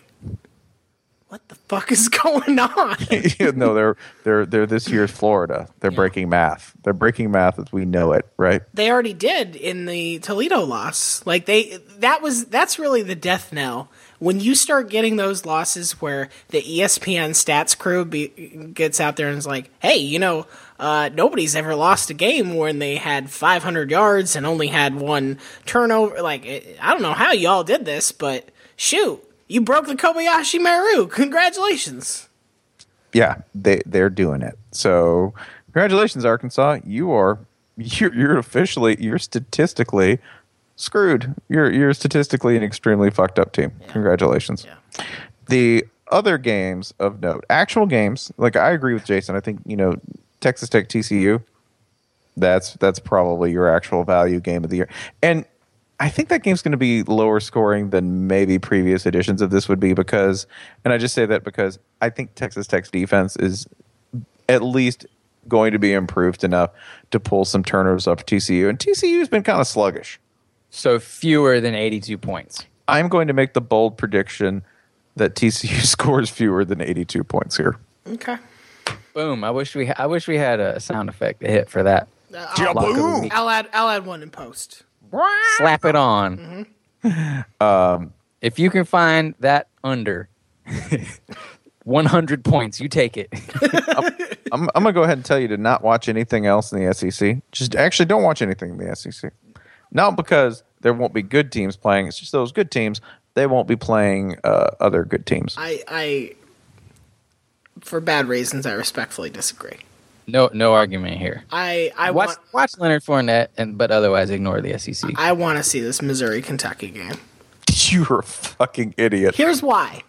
Speaker 3: what the fuck is going on?
Speaker 1: no, they're they're they're this year's Florida. They're breaking math. They're breaking math as we know it, right?
Speaker 3: They already did in the Toledo loss. Like they that was that's really the death knell. When you start getting those losses where the E S P N stats crew be, gets out there and is like, "Hey, you know, uh, nobody's ever lost a game when they had five hundred yards and only had one turnover." Like, I don't know how y'all did this, but shoot, you broke the Kobayashi Maru. Congratulations.
Speaker 1: Yeah, they they're doing it. So, congratulations, Arkansas. You are you're, you're officially you're statistically screwed. You're you're statistically an extremely fucked up team. Congratulations.
Speaker 3: Yeah.
Speaker 1: The other games of note, actual games, like I agree with Jason. I think, you know, Texas Tech T C U, that's that's probably your actual value game of the year. And I think that game's going to be lower scoring than maybe previous editions of this would be because, and I just say that because I think Texas Tech's defense is at least going to be improved enough to pull some turnovers up for T C U. And T C U's been kind of sluggish.
Speaker 2: So fewer than eighty-two points.
Speaker 1: I'm going to make the bold prediction that T C U scores fewer than eighty-two points here.
Speaker 3: Okay.
Speaker 2: Boom! I wish we I wish we had a sound effect to hit for that.
Speaker 3: Uh, I'll,
Speaker 2: Lock of the week.
Speaker 3: I'll add I'll add one in post.
Speaker 2: Slap it on. um, if you can find that under one hundred points, you take it.
Speaker 1: I'm, I'm going to go ahead and tell you to not watch anything else in the S E C. Just actually don't watch anything in the S E C. Not because there won't be good teams playing. It's just those good teams, they won't be playing uh, other good teams.
Speaker 3: I I for bad reasons, I respectfully disagree.
Speaker 2: No, no argument here.
Speaker 3: I I
Speaker 2: watch
Speaker 3: want
Speaker 2: watch Leonard Fournette, and but otherwise ignore the S E C.
Speaker 3: I want to see this Missouri Kentucky game.
Speaker 1: You're a fucking idiot.
Speaker 3: Here's why.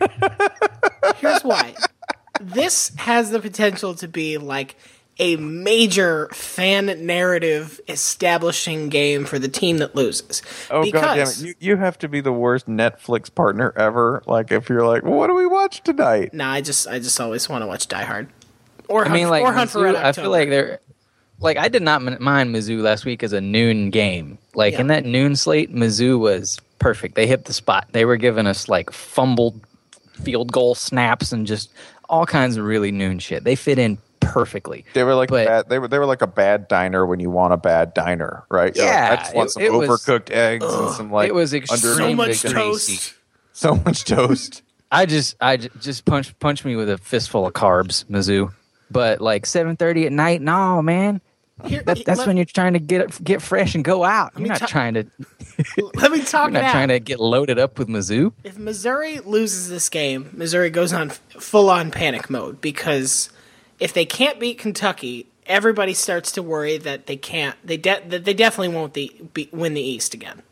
Speaker 3: Here's why. This has the potential to be like a major fan narrative establishing game for the team that loses.
Speaker 1: Oh,
Speaker 3: because,
Speaker 1: God damn it. You, you have to be the worst Netflix partner ever. Like, if you're like, well, what do we watch tonight?
Speaker 3: Nah, I just I just always want to watch Die Hard. Or
Speaker 2: I
Speaker 3: Hunt,
Speaker 2: mean, like,
Speaker 3: or Hunt for
Speaker 2: Mizzou,
Speaker 3: Red
Speaker 2: I
Speaker 3: October.
Speaker 2: feel like they're like I did not m- mind Mizzou last week as a noon game. Like
Speaker 3: Yeah.
Speaker 2: in that noon slate, Mizzou was perfect. They hit the spot. They were giving us like fumbled field goal snaps and just all kinds of really noon shit. They fit in perfectly.
Speaker 1: They were like
Speaker 2: But-
Speaker 1: bad, they were they were like a bad diner when you want a bad diner, right? You're like,
Speaker 2: Yeah,
Speaker 1: I just want
Speaker 2: it-
Speaker 1: some
Speaker 2: it was-
Speaker 1: overcooked eggs and some like
Speaker 2: it was
Speaker 1: under-
Speaker 3: so
Speaker 2: extremely
Speaker 3: much
Speaker 2: greasy.
Speaker 3: toast.
Speaker 1: so much toast.
Speaker 2: I just I j- just punch punch me with a fistful of carbs, Mizzou. But like seven thirty at night, no man.
Speaker 3: Here,
Speaker 2: That, that's
Speaker 3: let,
Speaker 2: when you're trying to get get fresh and go out.
Speaker 3: me
Speaker 2: You're not
Speaker 3: ta-
Speaker 2: trying to
Speaker 3: let me talk
Speaker 2: you're
Speaker 3: it
Speaker 2: not
Speaker 3: out.
Speaker 2: trying to get loaded up with Mizzou.
Speaker 3: If Missouri loses this game, Missouri goes on full on panic mode because if they can't beat Kentucky, everybody starts to worry that they can't. They de- that they definitely won't the, be, win the East again.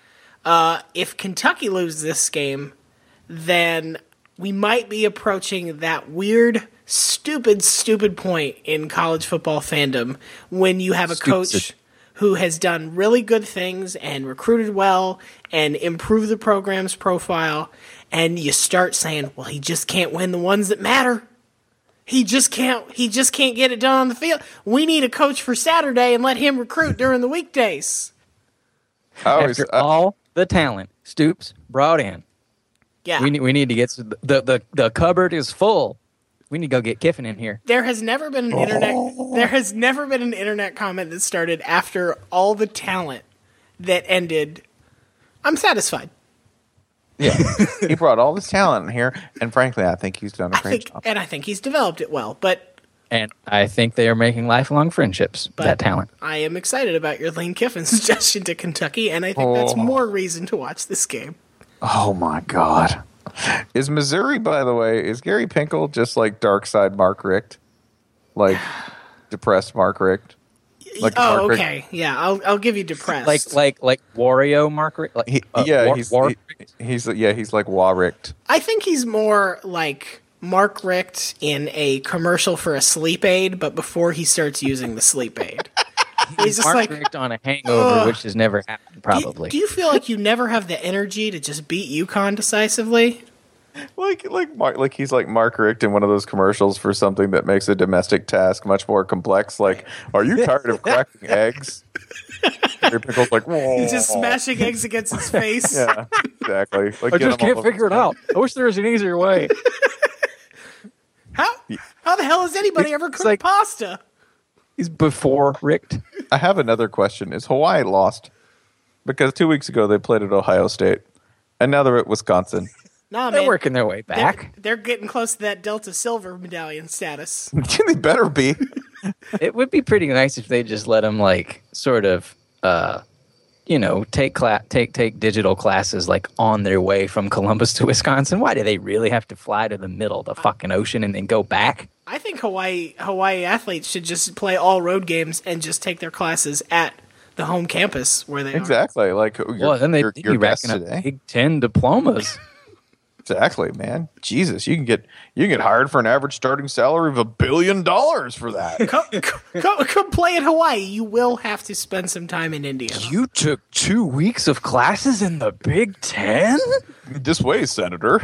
Speaker 3: Uh, if Kentucky loses this game, then we might be approaching that weird, stupid, stupid point in college football fandom when you have a coach
Speaker 2: Stupid.
Speaker 3: who has done really good things and recruited well and improved the program's profile, and you start saying, well, he just can't win the ones that matter. He just can't he just can't get it done on the field. We need a coach for Saturday and let him recruit during the weekdays.
Speaker 1: I always,
Speaker 2: After
Speaker 1: I-
Speaker 2: all the talent Stoops brought in,
Speaker 3: Yeah.
Speaker 2: we need we need to get the the the cupboard is full. We need to go get Kiffin in here.
Speaker 3: There has never been an internet there has never been an internet comment that started after all the talent that ended. I'm satisfied.
Speaker 1: yeah, he brought all this talent in here, and frankly, I think he's done a
Speaker 3: I
Speaker 1: great
Speaker 3: think
Speaker 1: job.
Speaker 3: and I think he's developed it well, but
Speaker 2: And I think they are making lifelong friendships.
Speaker 3: But
Speaker 2: that talent.
Speaker 3: I am excited about your Lane Kiffin suggestion to Kentucky, and I think that's
Speaker 1: Oh.
Speaker 3: more reason to watch this game.
Speaker 1: Oh my God, is Missouri? By the way, is Gary Pinkel just like dark side Mark Richt, like depressed Mark Richt? Like
Speaker 3: oh,
Speaker 1: Mark Richt-
Speaker 3: okay. Yeah, I'll I'll give you depressed.
Speaker 2: Like like like Wario Margaret. Like,
Speaker 1: He,
Speaker 2: uh,
Speaker 1: yeah,
Speaker 2: War-
Speaker 1: he's
Speaker 2: War-
Speaker 1: he- he's yeah he's like Warricht.
Speaker 3: I think he's more like Mark Richt in a commercial for a sleep aid, but before he starts using the sleep aid. He's just
Speaker 2: Mark
Speaker 3: like,
Speaker 2: Richt on a hangover,
Speaker 3: Ugh.
Speaker 2: which has never happened.
Speaker 3: do you,
Speaker 2: Probably.
Speaker 3: do you feel like you never have the energy to just beat UConn decisively?
Speaker 1: Like like Mark like he's like Mark Richt in one of those commercials for something that makes a domestic task much more complex. Like, are you tired of cracking eggs? Gary Pinkel's like, whoa.
Speaker 3: He's just smashing eggs against his face.
Speaker 1: Yeah, exactly. Like,
Speaker 2: I
Speaker 1: get
Speaker 2: just
Speaker 1: him
Speaker 2: can't
Speaker 1: off
Speaker 2: figure it out. I wish there was an easier way.
Speaker 3: How how the hell has anybody ever cooked
Speaker 2: like-
Speaker 3: pasta?
Speaker 2: He's before Richt.
Speaker 1: I have another question. Is Hawaii lost? Because two weeks ago they played at Ohio State, and now they're at Wisconsin.
Speaker 3: Nah,
Speaker 2: They're
Speaker 3: man.
Speaker 2: working their way
Speaker 3: They're,
Speaker 2: back.
Speaker 3: they're getting close to that Delta Silver medallion status.
Speaker 1: They better be.
Speaker 2: It would be pretty nice if they just let them like sort of, uh, you know, take cla- take take digital classes like on their way from Columbus to Wisconsin. Why do they really have to fly to the middle of the fucking ocean and then go back?
Speaker 3: I think Hawaii Hawaii athletes should just play all road games and just take their classes at the home campus where they are.
Speaker 1: Exactly. Like your,
Speaker 2: Well, then they
Speaker 1: your,
Speaker 2: would
Speaker 1: your
Speaker 2: be
Speaker 1: guest
Speaker 2: racking up
Speaker 1: today.
Speaker 2: Big Ten diplomas.
Speaker 1: Exactly, man. Jesus, you can get you can get hired for an average starting salary of a billion dollars for that.
Speaker 3: Come, come, come play in Hawaii. You will have to spend some time in India.
Speaker 2: You took two weeks of classes in the Big Ten?
Speaker 1: This way, Senator.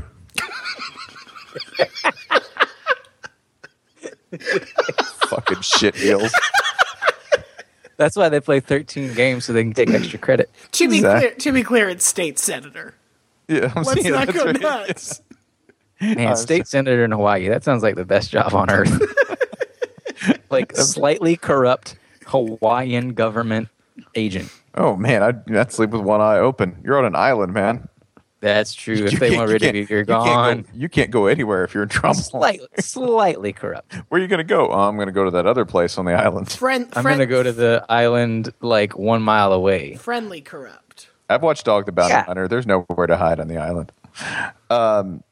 Speaker 1: Fucking shit heels.
Speaker 2: That's why they play thirteen games so they can take extra credit.
Speaker 3: To be
Speaker 1: Exact-
Speaker 3: clear, to be clear, it's state senator.
Speaker 1: Yeah, I'm
Speaker 3: Let's
Speaker 1: seeing
Speaker 3: not
Speaker 1: that's
Speaker 3: go
Speaker 1: right.
Speaker 3: nuts.
Speaker 2: Man,
Speaker 1: Uh,
Speaker 2: state senator in Hawaii. That sounds like the best job on earth. Like slightly corrupt Hawaiian government agent.
Speaker 1: Oh man, I'd, I'd sleep with one eye open. You're on an island, man.
Speaker 2: That's true. If
Speaker 1: You
Speaker 2: they
Speaker 1: can't-
Speaker 2: want
Speaker 1: you
Speaker 2: rid of
Speaker 1: can't-
Speaker 2: you, you're
Speaker 1: you can't
Speaker 2: gone.
Speaker 1: go- You can't go anywhere if you're in trouble.
Speaker 2: Slightly, slightly corrupt.
Speaker 1: Where are you going to go? Oh, I'm going to go to that other place on the island.
Speaker 3: Friend,
Speaker 2: I'm
Speaker 3: friend,
Speaker 2: going to go to the island like one mile away.
Speaker 3: friendly corrupt.
Speaker 1: I've watched Dog the Bounty
Speaker 2: Yeah.
Speaker 1: Hunter. There's nowhere to hide on the island. Um,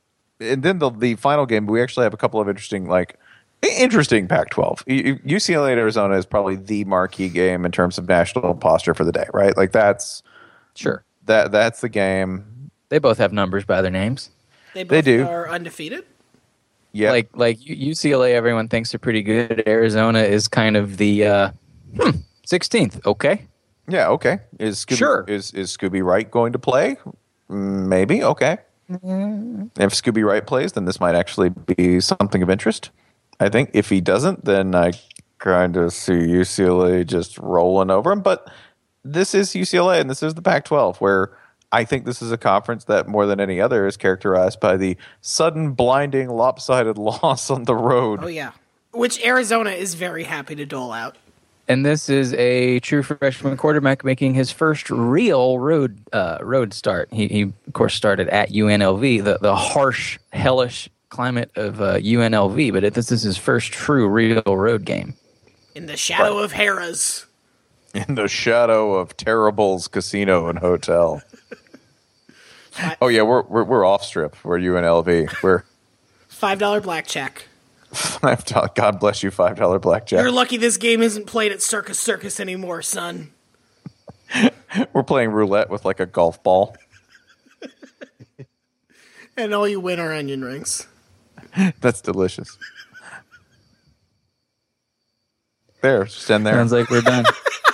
Speaker 1: and then the the final game, we actually have a couple of interesting like interesting Pac twelve. U C L A at Arizona is probably the marquee game in terms of national posture for the day, right? Like that's
Speaker 2: Sure.
Speaker 1: that that's the game.
Speaker 2: They both have numbers by their names.
Speaker 3: They both
Speaker 1: They do.
Speaker 3: are undefeated.
Speaker 1: Yeah,
Speaker 2: Like like U C L A, everyone thinks they're pretty good. Arizona is kind of the uh, hmm, sixteenth. Okay.
Speaker 1: yeah, okay. Is Scooby,
Speaker 2: Sure.
Speaker 1: is is Scooby Wright going to play? Mm, Maybe, okay. If Scooby Wright plays, then this might actually be something of interest. I think if he doesn't, then I kind of see U C L A just rolling over him. But this is U C L A, and this is the Pac twelve, where I think this is a conference that more than any other is characterized by the sudden, blinding, lopsided loss on the road.
Speaker 3: Oh yeah, which Arizona is very happy to dole out.
Speaker 2: And this is a true freshman quarterback making his first real road uh, road start. He, he, of course, started at U N L V, the, the harsh, hellish climate of uh, U N L V, but it, this is his first true, real road game.
Speaker 3: In the shadow of Harrah's.
Speaker 1: In the shadow of Terrible's Casino and Hotel. Oh yeah, we're we're, we're off strip. We're U N L V. We're
Speaker 3: Five dollar blackjack.
Speaker 1: five dollars. God bless you, five dollar blackjack.
Speaker 3: You're lucky this game isn't played at Circus Circus anymore, son.
Speaker 1: We're playing roulette with like a golf ball.
Speaker 3: And all you win are onion rings.
Speaker 1: That's delicious. There, just in there.
Speaker 2: Sounds like we're done.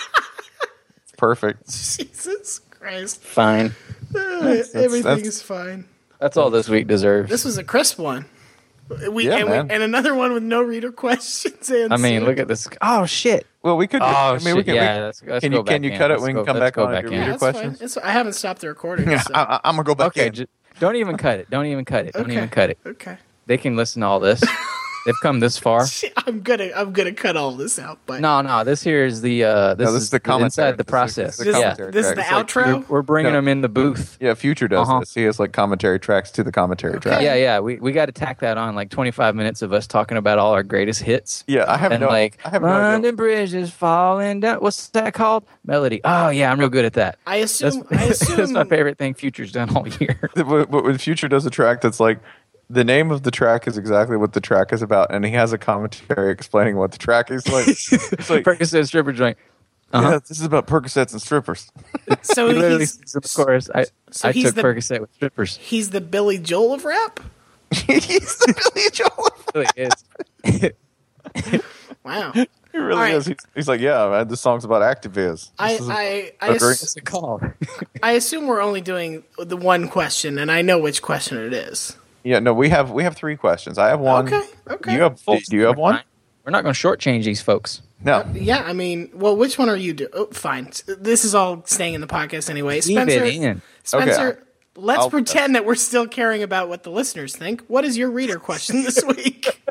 Speaker 1: Perfect.
Speaker 3: Jesus Christ.
Speaker 2: Fine.
Speaker 3: Everything
Speaker 1: that's-
Speaker 3: is fine.
Speaker 2: That's all this week deserves.
Speaker 3: This was a crisp one. We,
Speaker 1: Yeah,
Speaker 3: and, we,
Speaker 1: man.
Speaker 3: and another one with no reader questions answered.
Speaker 2: I mean, look at this. Oh, shit.
Speaker 1: Well, we could.
Speaker 2: Oh,
Speaker 1: I mean, we
Speaker 2: shit.
Speaker 1: can.
Speaker 2: Yeah,
Speaker 1: we,
Speaker 2: let's, let's
Speaker 1: can
Speaker 2: go
Speaker 1: you
Speaker 2: back
Speaker 1: can you
Speaker 2: in.
Speaker 1: cut it
Speaker 2: Let's
Speaker 1: when
Speaker 2: go-
Speaker 1: you come
Speaker 2: let's
Speaker 1: back
Speaker 2: go
Speaker 1: on and do
Speaker 2: in.
Speaker 1: reader
Speaker 3: Yeah, that's fine.
Speaker 1: questions?
Speaker 3: It's, I haven't stopped the recording.
Speaker 1: Yeah,
Speaker 3: so.
Speaker 1: I, I'm gonna go back
Speaker 2: Okay,
Speaker 1: in.
Speaker 2: j- don't even cut it. Don't even cut it. Don't
Speaker 3: Okay.
Speaker 2: even cut it.
Speaker 3: Okay.
Speaker 2: They can listen to all this. They've come this far.
Speaker 3: Shit, I'm gonna I'm gonna cut all this out, but
Speaker 2: No, no. This here is the. Uh, this,
Speaker 1: No, this is the commentary.
Speaker 2: inside the
Speaker 1: This is-
Speaker 2: process.
Speaker 1: this is the
Speaker 3: this,
Speaker 2: yeah,
Speaker 1: commentary.
Speaker 3: this is the
Speaker 1: It's like
Speaker 3: outro.
Speaker 2: we're, we're bringing
Speaker 1: No.
Speaker 2: them in the booth.
Speaker 1: Yeah, Future does
Speaker 2: Uh-huh.
Speaker 1: this. He has like commentary tracks to the commentary track.
Speaker 2: Yeah, yeah. We we got to tack that on like twenty-five minutes of us talking about all our greatest hits.
Speaker 1: Yeah, I have
Speaker 2: and
Speaker 1: no.
Speaker 2: like
Speaker 1: I have no idea.
Speaker 2: London Bridge is falling down. What's that called? Melody. Oh yeah, I'm real good at that.
Speaker 3: I
Speaker 2: That's,
Speaker 3: assume I
Speaker 2: that's
Speaker 3: assume
Speaker 2: my favorite thing Future's done all year.
Speaker 1: But when Future does a track that's like the name of the track is exactly what the track is about, and he has a commentary explaining what the track is like. It's like,
Speaker 2: Percocet stripper joint. Uh-huh.
Speaker 1: yeah, this is about Percocets and strippers.
Speaker 3: so
Speaker 2: He literally
Speaker 3: he's
Speaker 2: sings in the chorus. I,
Speaker 3: so
Speaker 2: I
Speaker 3: he's
Speaker 2: took
Speaker 3: the-
Speaker 2: Percocet with strippers.
Speaker 3: he's the Billy Joel of rap.
Speaker 1: He's the Billy Joel.
Speaker 2: It really is.
Speaker 3: Wow.
Speaker 1: He really
Speaker 3: All right.
Speaker 1: is. He's, he's like, yeah, man, this song's about Activiz.
Speaker 3: I
Speaker 1: This is-
Speaker 3: I I,
Speaker 1: agree.
Speaker 3: ass-
Speaker 2: What's it called?
Speaker 3: I assume we're only doing the one question, and I know which question it is.
Speaker 1: yeah, no, we have we have three questions. I have one.
Speaker 3: Okay, okay.
Speaker 1: You have do you have one?
Speaker 2: We're not going to shortchange these folks.
Speaker 1: No.
Speaker 3: Yeah, I mean, well, which one are you doing? Oh, fine. This is all staying in the podcast anyway.
Speaker 2: Leave
Speaker 3: Spencer,
Speaker 2: it in.
Speaker 3: Spencer,
Speaker 1: Okay,
Speaker 3: let's
Speaker 1: I'll-
Speaker 3: pretend that we're still caring about what the listeners think. What is your reader question this week?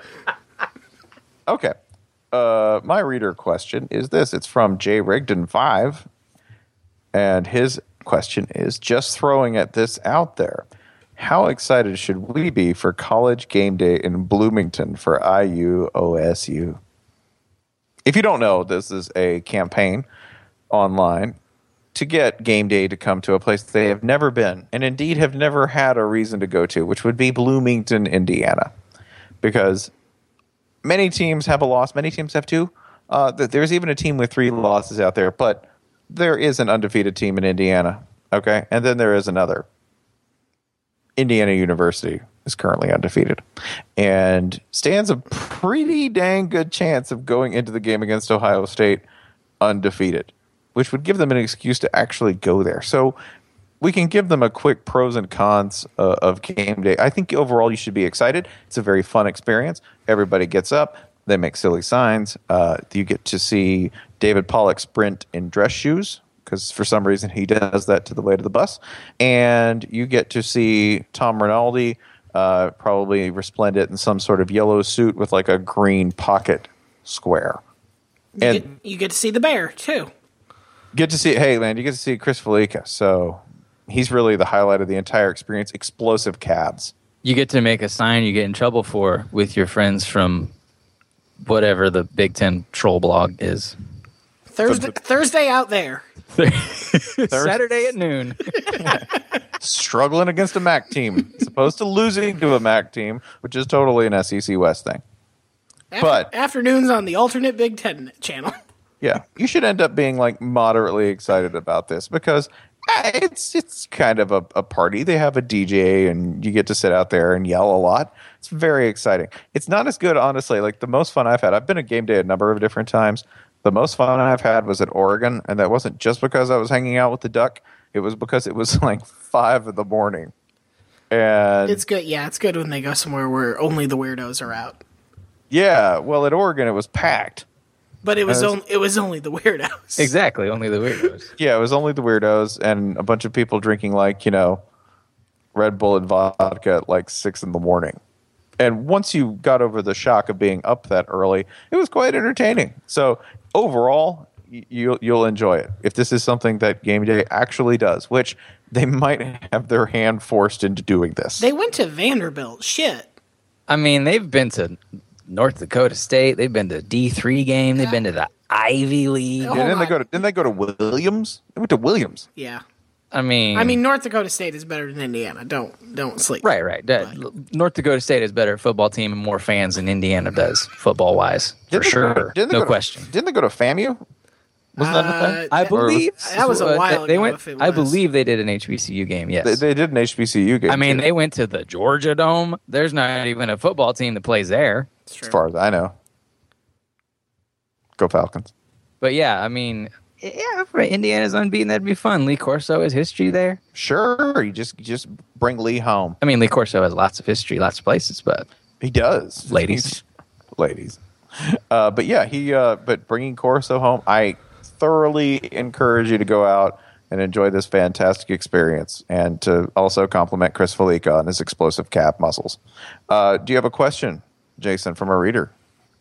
Speaker 1: Okay. Uh, my reader question is this. It's from J Rigdon five, and his question is: just throwing at this out there. How excited should we be for college game day in Bloomington for I U O S U? If you don't know, this is a campaign online to get game day to come to a place they have never been and indeed have never had a reason to go to, which would be Bloomington, Indiana. Because many teams have a loss, many teams have two. Uh, th- there's even a team with three losses out there, but there is an undefeated team in Indiana, okay? And then there is another. Indiana University is currently undefeated and stands a pretty dang good chance of going into the game against Ohio State undefeated, which would give them an excuse to actually go there. So we can give them a quick pros and cons uh, of game day. I think overall you should be excited. It's a very fun experience. Everybody gets up. They make silly signs. Uh, you get to see David Pollock sprint in dress shoes, because for some reason he does that to the way to the bus. And you get to see Tom Rinaldi, uh, probably resplendent in some sort of yellow suit with like a green pocket square.
Speaker 3: You,
Speaker 1: And
Speaker 3: get, you get to see the bear too.
Speaker 1: get to see, hey, man, you get to see Chris Felica. So he's really the highlight of the entire experience. Explosive calves.
Speaker 2: You get to make a sign you get in trouble for with your friends from whatever the Big Ten troll blog is.
Speaker 3: Thursday, Thursday out there.
Speaker 2: Saturday at noon.
Speaker 1: struggling against a M A C team, as opposed to losing to a M A C team, which is totally an S E C West thing.
Speaker 3: After,
Speaker 1: But
Speaker 3: afternoons on the alternate Big Ten channel.
Speaker 1: yeah, you should end up being like moderately excited about this because eh, it's it's kind of a, a party. They have a D J and you get to sit out there and yell a lot. It's very exciting. It's not as good, honestly. Like the most fun I've had, I've been at game day a number of different times. The most fun I've had was at Oregon, and that wasn't just because I was hanging out with the Duck. It was because it was like five in the morning. And
Speaker 3: It's good. Yeah, it's good when they go somewhere where only the weirdos are out.
Speaker 1: yeah, well, at Oregon it was packed.
Speaker 3: But it was
Speaker 1: As-
Speaker 3: only it was only the weirdos.
Speaker 2: Exactly, only the weirdos.
Speaker 1: Yeah, it was only the weirdos and a bunch of people drinking like, you know, Red Bull and vodka at like six in the morning. And once you got over the shock of being up that early, it was quite entertaining. So overall, y- you'll you'll enjoy it. If this is something that Game Day actually does, which they might have their hand forced into doing this.
Speaker 3: They went to Vanderbilt. Shit.
Speaker 2: I mean, they've been to North Dakota State. They've been to D three game. They've been to the Ivy League.
Speaker 3: Oh.
Speaker 1: And then
Speaker 3: hold
Speaker 1: they
Speaker 3: on.
Speaker 1: go to didn't they go to Williams? They went to Williams.
Speaker 3: Yeah.
Speaker 2: I mean,
Speaker 3: I mean, North Dakota State is better than Indiana. Don't don't sleep.
Speaker 2: right, right. That- North Dakota State is better at football team and more fans than Indiana does football wise, for
Speaker 1: Didn't they-
Speaker 2: sure.
Speaker 1: didn't they
Speaker 2: No
Speaker 1: go to-
Speaker 2: question.
Speaker 1: Didn't they go to FAMU? Wasn't that a
Speaker 3: Uh,
Speaker 1: thing?
Speaker 2: I
Speaker 3: that-
Speaker 2: believe
Speaker 3: that was a
Speaker 2: uh,
Speaker 3: while
Speaker 2: they
Speaker 3: ago,
Speaker 2: went.
Speaker 3: if it
Speaker 2: I
Speaker 3: was.
Speaker 2: believe they did an H B C U game. Yes.
Speaker 1: They, they did an H B C U game.
Speaker 2: I mean,
Speaker 1: too,
Speaker 2: they went to the Georgia Dome. There's not even a football team that plays there.
Speaker 3: It's
Speaker 1: as
Speaker 3: true.
Speaker 1: far as I know. Go Falcons.
Speaker 2: But yeah, I mean, yeah, for Indiana's unbeaten. That'd be fun. Lee Corso has history there.
Speaker 1: Sure, you just you just bring Lee home.
Speaker 2: I mean, Lee Corso has lots of history, lots of places, but
Speaker 1: He does,
Speaker 2: Ladies.
Speaker 1: ladies. Uh, but yeah, he. Uh, but bringing Corso home, I thoroughly encourage you to go out and enjoy this fantastic experience, and to also compliment Chris Felica on his explosive calf muscles. Uh, do you have a question, Jason, from a reader?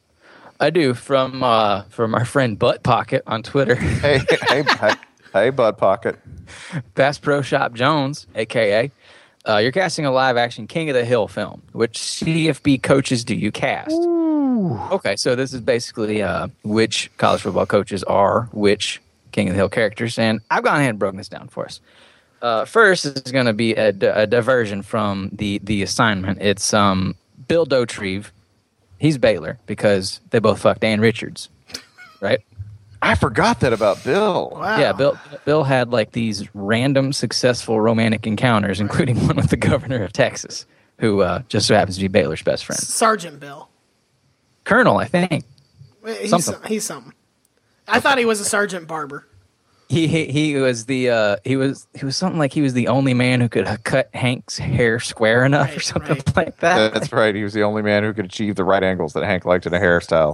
Speaker 2: I do from uh, from our friend Butt Pocket on Twitter.
Speaker 1: Hey, hey, hey, hey, Bud Pocket.
Speaker 2: Bass Pro Shop Jones, aka uh, you're casting a live action King of the Hill film. Which C F B coaches do you cast? Okay, so this is basically uh, which college football coaches are which King of the Hill characters, and I've gone ahead and broken this down for us. Uh, first is going to be a, a diversion from the the assignment. It's um, Bill Dotrieve. He's Baylor because they both fucked Ann Richards, right?
Speaker 1: I forgot that about Bill.
Speaker 3: Wow.
Speaker 2: Yeah, Bill Bill had like these random successful romantic encounters, including one with the governor of Texas, who uh, just so happens to be Baylor's best friend.
Speaker 3: Sergeant Bill.
Speaker 2: Colonel, I think.
Speaker 3: He's
Speaker 2: Something.
Speaker 3: some- he's something. I thought he was a Sergeant Barber.
Speaker 2: He he, he was the uh, he was he was something like he was the only man who could cut Hank's hair square enough or
Speaker 3: Right,
Speaker 2: something
Speaker 3: right.
Speaker 2: like that.
Speaker 1: That's right. He was the only man who could achieve the right angles that Hank liked in a hairstyle.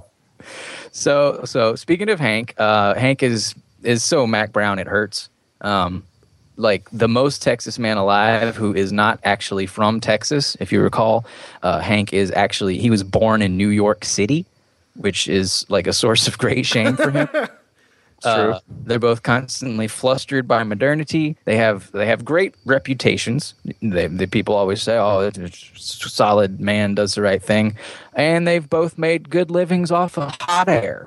Speaker 2: So so speaking of Hank, uh, Hank is is so Mac Brown it hurts. Um, like the most Texas man alive who is not actually from Texas. If you recall, uh, Hank is actually he was born in New York City, which is like a source of great shame for him.
Speaker 1: True.
Speaker 2: Uh, they're both constantly flustered by modernity. They have they have great reputations. They, the people always say, "Oh, it's a solid man does the right thing," and they've both made good livings off of hot air.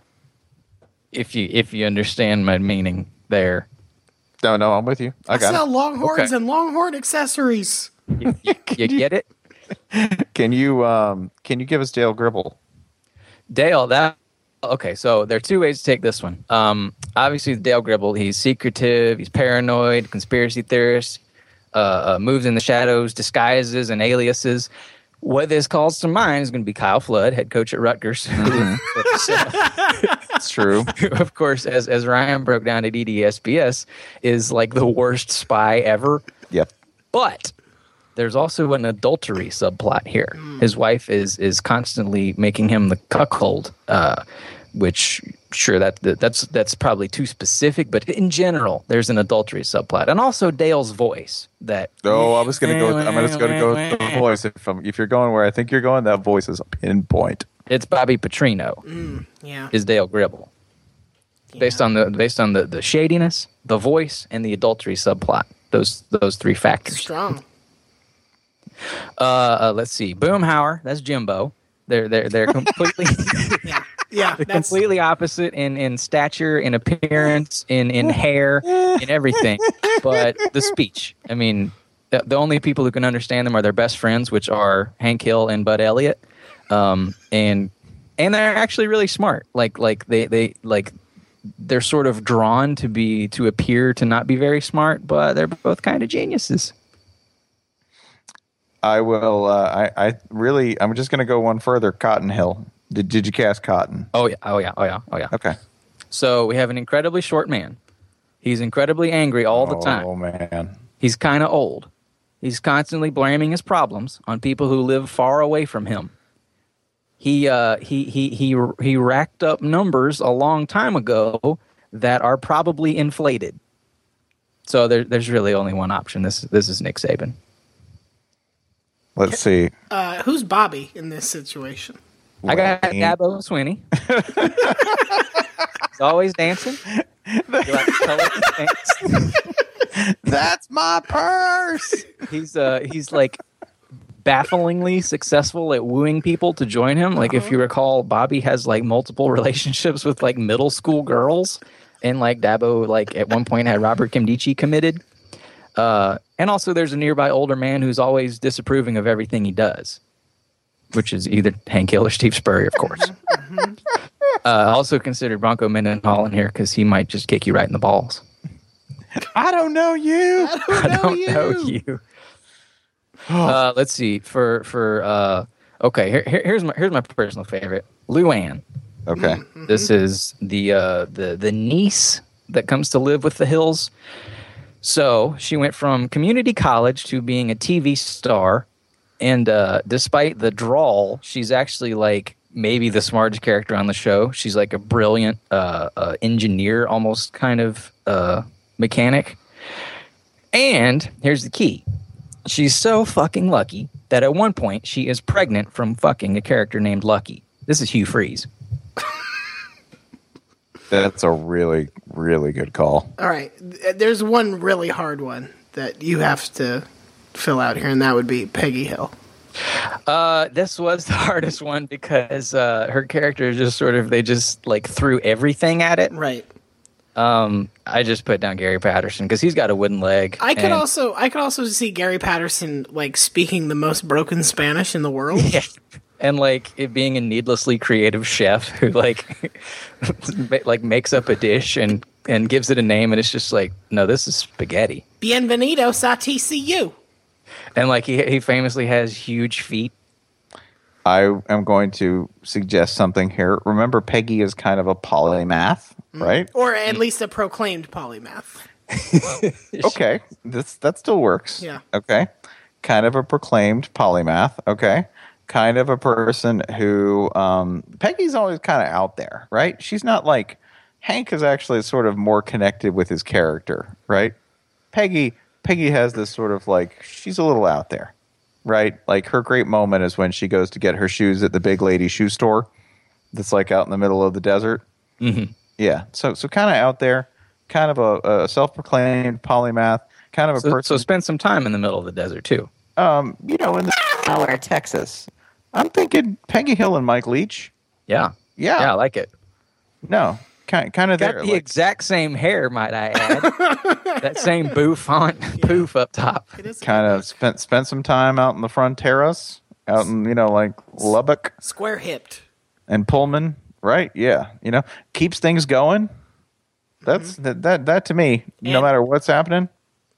Speaker 2: If you if you understand my meaning there,
Speaker 1: No, no, I'm with you. I
Speaker 3: I
Speaker 1: got
Speaker 3: sell
Speaker 1: it.
Speaker 3: Longhorns
Speaker 2: Okay.
Speaker 3: and Longhorn accessories.
Speaker 2: you, you, you get it,
Speaker 1: Can you um can you give us Dale Gribble?
Speaker 2: Dale. That okay. So there are two ways to take this one. Um, obviously, Dale Gribble. He's secretive. He's paranoid. Conspiracy theorist. Uh, uh, moves in the shadows, disguises and aliases. What this calls to mind is going to be Kyle Flood, head coach at Rutgers.
Speaker 1: It's true.
Speaker 2: Who, of course, as as Ryan broke down at E D S B S, is like the worst spy ever.
Speaker 1: Yep.
Speaker 2: But there's also an adultery subplot here. His wife is is constantly making him the cuckold, uh, which sure that that- that's that's probably too specific, but in general, there's an adultery subplot, and also Dale's voice. That
Speaker 1: Oh, I was gonna go. With, I'm just gonna go with the voice. If I'm, if you're going where I think you're going, that voice is a pinpoint.
Speaker 2: it's Bobby Petrino
Speaker 3: Yeah.
Speaker 2: is Dale Gribble, based on the based on the the shadiness, the voice, and the adultery subplot. Those those three factors.
Speaker 3: Strong.
Speaker 2: Uh, uh, let's see, Boomhauer. That's Jimbo. They're they're they're completely.
Speaker 3: Yeah. Yeah.
Speaker 2: They're
Speaker 3: That's
Speaker 2: completely opposite in, in stature, in appearance, in, in hair, in everything. But the speech, I mean, the, the only people who can understand them are their best friends, which are Hank Hill and Bud Elliott. Um, and and they're actually really smart. Like like they, they like they're sort of drawn to be to appear to not be very smart, but they're both kind of geniuses.
Speaker 1: I will. Uh, I I really. I'm just going to go one further. Cotton Hill. Did Did you cast Cotton?
Speaker 2: Oh yeah. Oh yeah. Oh yeah. Oh yeah.
Speaker 1: Okay.
Speaker 2: So we have an incredibly short man. He's incredibly angry all the time.
Speaker 1: Oh man.
Speaker 2: He's kind of old. He's constantly blaming his problems on people who live far away from him. He uh, he he he he racked up numbers a long time ago that are probably inflated. So there, there's really only one option. This this is Nick Saban.
Speaker 1: Let's see.
Speaker 3: Uh, who's Bobby in this situation?
Speaker 2: I got Dabo Swinney. He's always dancing. He likes color dance.
Speaker 1: That's my purse.
Speaker 2: He's uh he's like bafflingly successful at wooing people to join him. Like, if you recall, Bobby has like multiple relationships with like middle school girls, and like Dabo like at one point had Robert Kimdichie committed. Uh, and also there's a nearby older man who's always disapproving of everything he does, which is either Hank Hill or Steve Spurrier, of course. uh, also consider Bronco Mendenhall in here because he might just kick you right in the balls.
Speaker 1: I don't know you.
Speaker 3: I don't know,
Speaker 2: I don't
Speaker 3: you.
Speaker 2: know you. Uh, let's see. For for uh, okay, here, here- here's my here's my personal favorite, Luann.
Speaker 1: Okay.
Speaker 2: This is the uh, the the niece that comes to live with the Hills. So she went from community college to being a T V star, and uh, despite the drawl, she's actually like maybe the smartest character on the show. She's like a brilliant uh, uh, engineer, almost kind of uh, mechanic. And here's the key. She's so fucking lucky that at one point she is pregnant from fucking a character named Lucky. This is Hugh Freeze.
Speaker 1: That's a really, really good call.
Speaker 3: All right. There's one really hard one that you have to fill out here, and that would be Peggy Hill.
Speaker 2: Uh, this was the hardest one because uh, her character just sort of, they just like threw everything at it.
Speaker 3: Right.
Speaker 2: Um, I just put down Gary Patterson because he's got a wooden leg.
Speaker 3: I could
Speaker 2: and-
Speaker 3: also I could also see Gary Patterson like speaking the most broken Spanish in the world.
Speaker 2: Yeah. And like it being a needlessly creative chef who like like makes up a dish and and gives it a name, and it's just like, no, this is spaghetti.
Speaker 3: Bienvenidos a T C U.
Speaker 2: And like he he famously has huge feet.
Speaker 1: I am going to suggest something here. Remember, Peggy is kind of a polymath, right?
Speaker 3: Or at least a proclaimed polymath.
Speaker 1: Okay, this that still works.
Speaker 3: Yeah.
Speaker 1: Okay, kind of a proclaimed polymath. Okay, kind of a person who um, Peggy's always kind of out there, right? She's not like Hank is actually sort of more connected with his character, right? Peggy Peggy has this sort of like she's a little out there, right? Like her great moment is when she goes to get her shoes at the big lady shoe store that's like out in the middle of the desert.
Speaker 2: Mm-hmm.
Speaker 1: Yeah, so so kind of out there, kind of a, a self-proclaimed polymath, kind of a
Speaker 2: So,
Speaker 1: person.
Speaker 2: so spend some time in the middle of the desert too.
Speaker 1: um, you know, in the nowhere, Texas. I'm thinking Peggy Hill and Mike Leach.
Speaker 2: Yeah.
Speaker 1: Yeah,
Speaker 2: Yeah, I like it.
Speaker 1: no, kind kind of
Speaker 2: Got
Speaker 1: there.
Speaker 2: the
Speaker 1: like-
Speaker 2: exact same hair, might I add. That same boo font, poof up top.
Speaker 3: It is
Speaker 1: kind of spent spent some time out in the Fronteras, out in you know like Lubbock
Speaker 3: square hipped.
Speaker 1: and Pullman, right? Yeah, you know, keeps things going. That's that that that to me, no
Speaker 3: And-
Speaker 1: matter what's happening.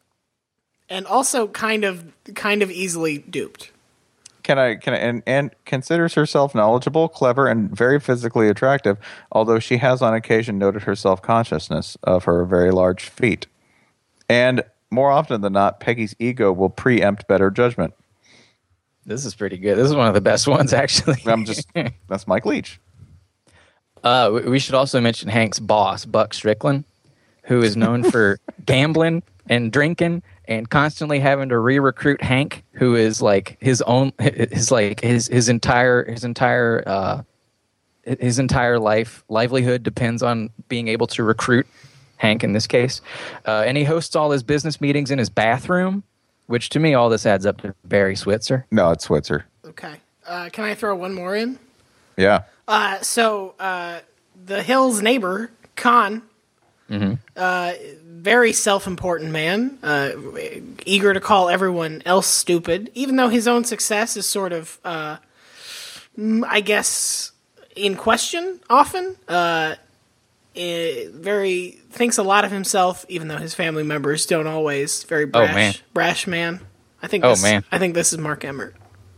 Speaker 3: And also kind of kind of easily duped.
Speaker 1: Can I can I, and and considers herself knowledgeable, clever, and very physically attractive, although she has on occasion noted her self-consciousness of her very large feet. And more often than not, Peggy's ego will preempt better judgment.
Speaker 2: This is pretty good. This is one of the best ones, actually.
Speaker 1: I'm just that's Mike Leach.
Speaker 2: Uh, we- we should also mention Hank's boss, Buck Strickland, who is known for gambling and drinking and constantly having to re-recruit Hank, who is like his own, his like his his entire his entire uh, his entire life livelihood depends on being able to recruit Hank in this case, uh, and he hosts all his business meetings in his bathroom, which to me all this adds up to Barry Switzer.
Speaker 1: No, it's Switzer.
Speaker 3: Okay. Uh, can I throw one more in?
Speaker 1: Yeah.
Speaker 3: Uh, so uh, the Hills' neighbor, Khan,
Speaker 2: Mm-hmm.
Speaker 3: Uh, very self-important man, uh, eager to call everyone else stupid, even though his own success is sort of, uh, I guess, in question often. Uh, very thinks a lot of himself, even though his family members don't always. Very brash,
Speaker 2: oh, man.
Speaker 3: brash man. I think.
Speaker 2: Oh
Speaker 3: This,
Speaker 2: man.
Speaker 3: I think this is Mark Emmert.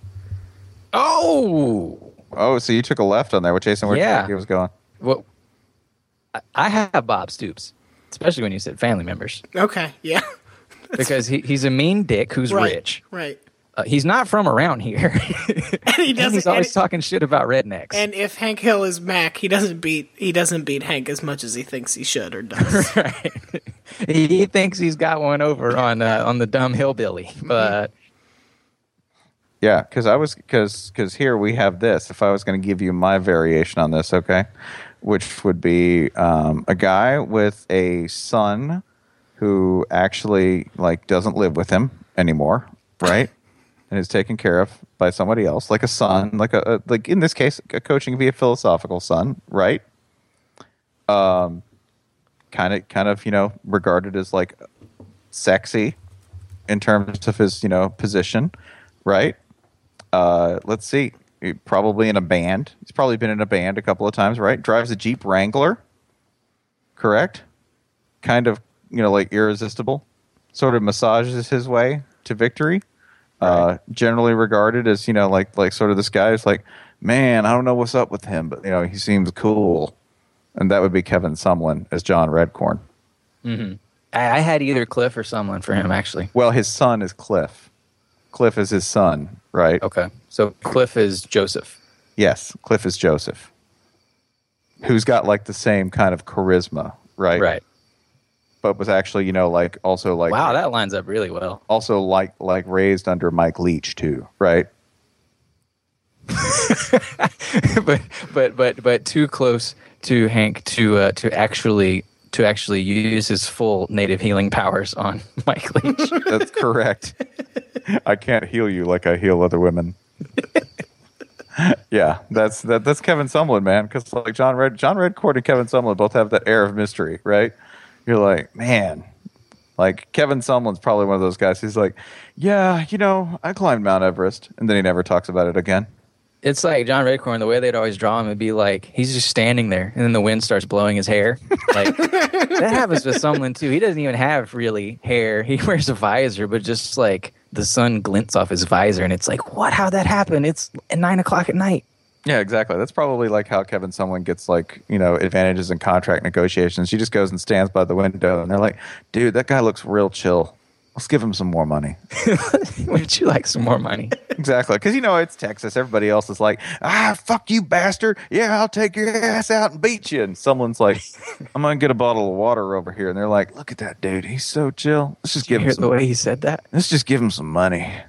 Speaker 2: Oh.
Speaker 1: Oh, so you took a left on there. What Jason? Where do you
Speaker 2: Yeah.
Speaker 1: think he was going?
Speaker 2: Well, I- I have Bob Stoops, especially when you said family members,
Speaker 3: Okay, yeah,
Speaker 2: because he, he's a mean dick who's
Speaker 3: right,
Speaker 2: rich.
Speaker 3: right.
Speaker 2: Uh, he's not from around here.
Speaker 3: And he
Speaker 2: And
Speaker 3: doesn't.
Speaker 2: he's always
Speaker 3: and,
Speaker 2: talking shit about rednecks.
Speaker 3: and if Hank Hill is Mac, he doesn't beat. He doesn't beat Hank as much as he thinks he should or does.
Speaker 2: Right. he, he thinks he's got one over on uh, on the dumb hillbilly, but
Speaker 1: Yeah, because I was because because here we have this. If I was going to give you my variation on this, okay, which would be um, a guy with a son who actually like doesn't live with him anymore, right? And is taken care of by somebody else, like a son, like a, a like in this case, a coaching via philosophical son, right? Um, kind of, kind of, you know, regarded as like sexy in terms of his, you know, position, right? Uh, let's see, He- probably in a band. He's probably been in a band a couple of times, right? Drives a Jeep Wrangler, correct? Kind of, you know, like irresistible. Sort of massages his way to victory. Uh, generally regarded as, you know, like like sort of this guy is like, man, I don't know what's up with him, but you know, he seems cool. And that would be Kevin Sumlin as John Redcorn.
Speaker 2: I, I had either Cliff or someone for him actually.
Speaker 1: Well, his son is Cliff. Cliff is his son, right?
Speaker 2: Okay, so Cliff is Joseph.
Speaker 1: Yes, Cliff is Joseph, who's got like the same kind of charisma, right?
Speaker 2: Right.
Speaker 1: But was actually, you know, like also like
Speaker 2: Wow, that lines up really well.
Speaker 1: also like like raised under Mike Leach too, right?
Speaker 2: but but but but too close to Hank to uh, to actually to actually use his full native healing powers on Mike Leach.
Speaker 1: That's correct. I can't heal you like I heal other women. Yeah, that's that, that's Kevin Sumlin, man. Because like John Red, John Redcorn and Kevin Sumlin both have that air of mystery, right? You're like, man, like Kevin Sumlin's probably one of those guys. He's like, yeah, you know, I climbed Mount Everest, and then he never talks about it again.
Speaker 2: It's like John Redcorn. The way they'd always draw him would be like he's just standing there, and then the wind starts blowing his hair. Like that happens with Sumlin too. He doesn't even have really hair. He wears a visor, but just like the sun glints off his visor, and it's like, what? How'd that happen? It's at nine o'clock at night.
Speaker 1: Yeah, exactly. That's probably like how Kevin Sumlin gets like, you know, advantages in contract negotiations. He just goes and stands by the window, and they're like, dude, that guy looks real chill. Let's give him some more money.
Speaker 2: Would you like some more money?
Speaker 1: Exactly. Because, you know, it's Texas. Everybody else is like, ah, fuck you, bastard. Yeah, I'll take your ass out and beat you. And someone's like, I'm going to get a bottle of water over here. And they're like, look at that dude. He's so chill. Let's just
Speaker 2: Did you
Speaker 1: give him
Speaker 2: hear
Speaker 1: some
Speaker 2: the way he said that?
Speaker 1: Let's just give him some money.